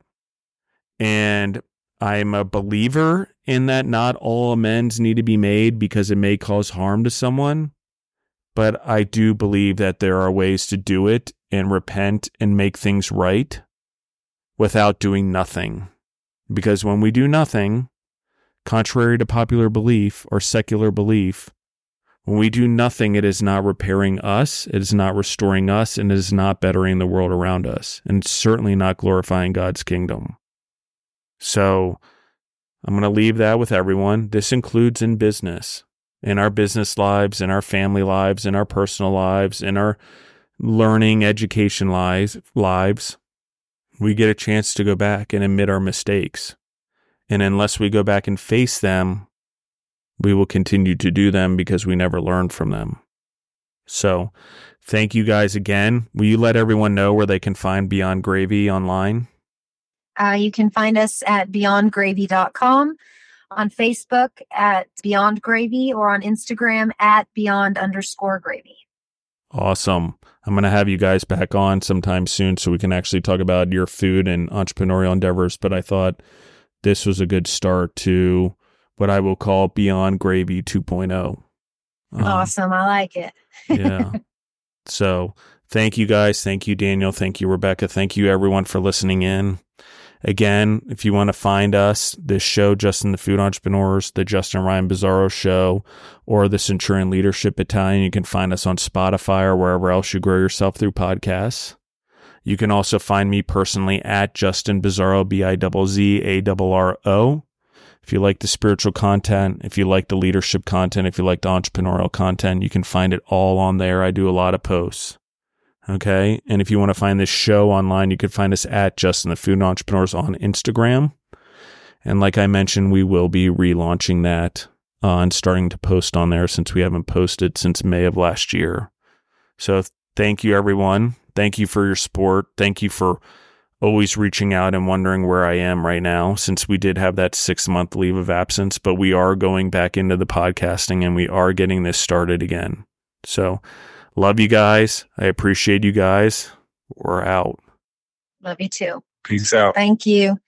And I'm a believer in that not all amends need to be made because it may cause harm to someone. But I do believe that there are ways to do it and repent and make things right without doing nothing. Because when we do nothing, contrary to popular belief or secular belief, when we do nothing, it is not repairing us, it is not restoring us, and it is not bettering the world around us, and it's certainly not glorifying God's kingdom. So I'm going to leave that with everyone. This includes in business, in our business lives, in our family lives, in our personal lives, in our learning, education lives, lives. We get a chance to go back and admit our mistakes. And unless we go back and face them, we will continue to do them because we never learned from them. So thank you guys again. Will you let everyone know where they can find Beyond Gravy online? Uh, you can find us at beyond gravy dot com, on Facebook at Beyond Gravy, or on Instagram at Beyond underscore Gravy. Awesome. I'm going to have you guys back on sometime soon so we can actually talk about your food and entrepreneurial endeavors. But I thought this was a good start to what I will call Beyond Gravy two point oh. Um, awesome. I like it. Yeah. So thank you guys. Thank you, Daniel. Thank you, Rebecca. Thank you, everyone, for listening in. Again, if you want to find us, this show, Justin the Food Entrepreneurs, the Justin Ryan Bizzarro Show, or the Centurion Leadership Battalion, you can find us on Spotify or wherever else you grow yourself through podcasts. You can also find me personally at Justin Bizzarro, B I Z Z A R R O. If you like the spiritual content, if you like the leadership content, if you like the entrepreneurial content, you can find it all on there. I do a lot of posts. Okay. And if you want to find this show online, you can find us at Justin the Food Entrepreneurs on Instagram. And like I mentioned, we will be relaunching that uh, and starting to post on there since we haven't posted since May of last year. So thank you, everyone. Thank you for your support. Thank you for always reaching out and wondering where I am right now, since we did have that six month leave of absence, but we are going back into the podcasting and we are getting this started again. So love you guys. I appreciate you guys. We're out. Love you too. Peace out. Thank you.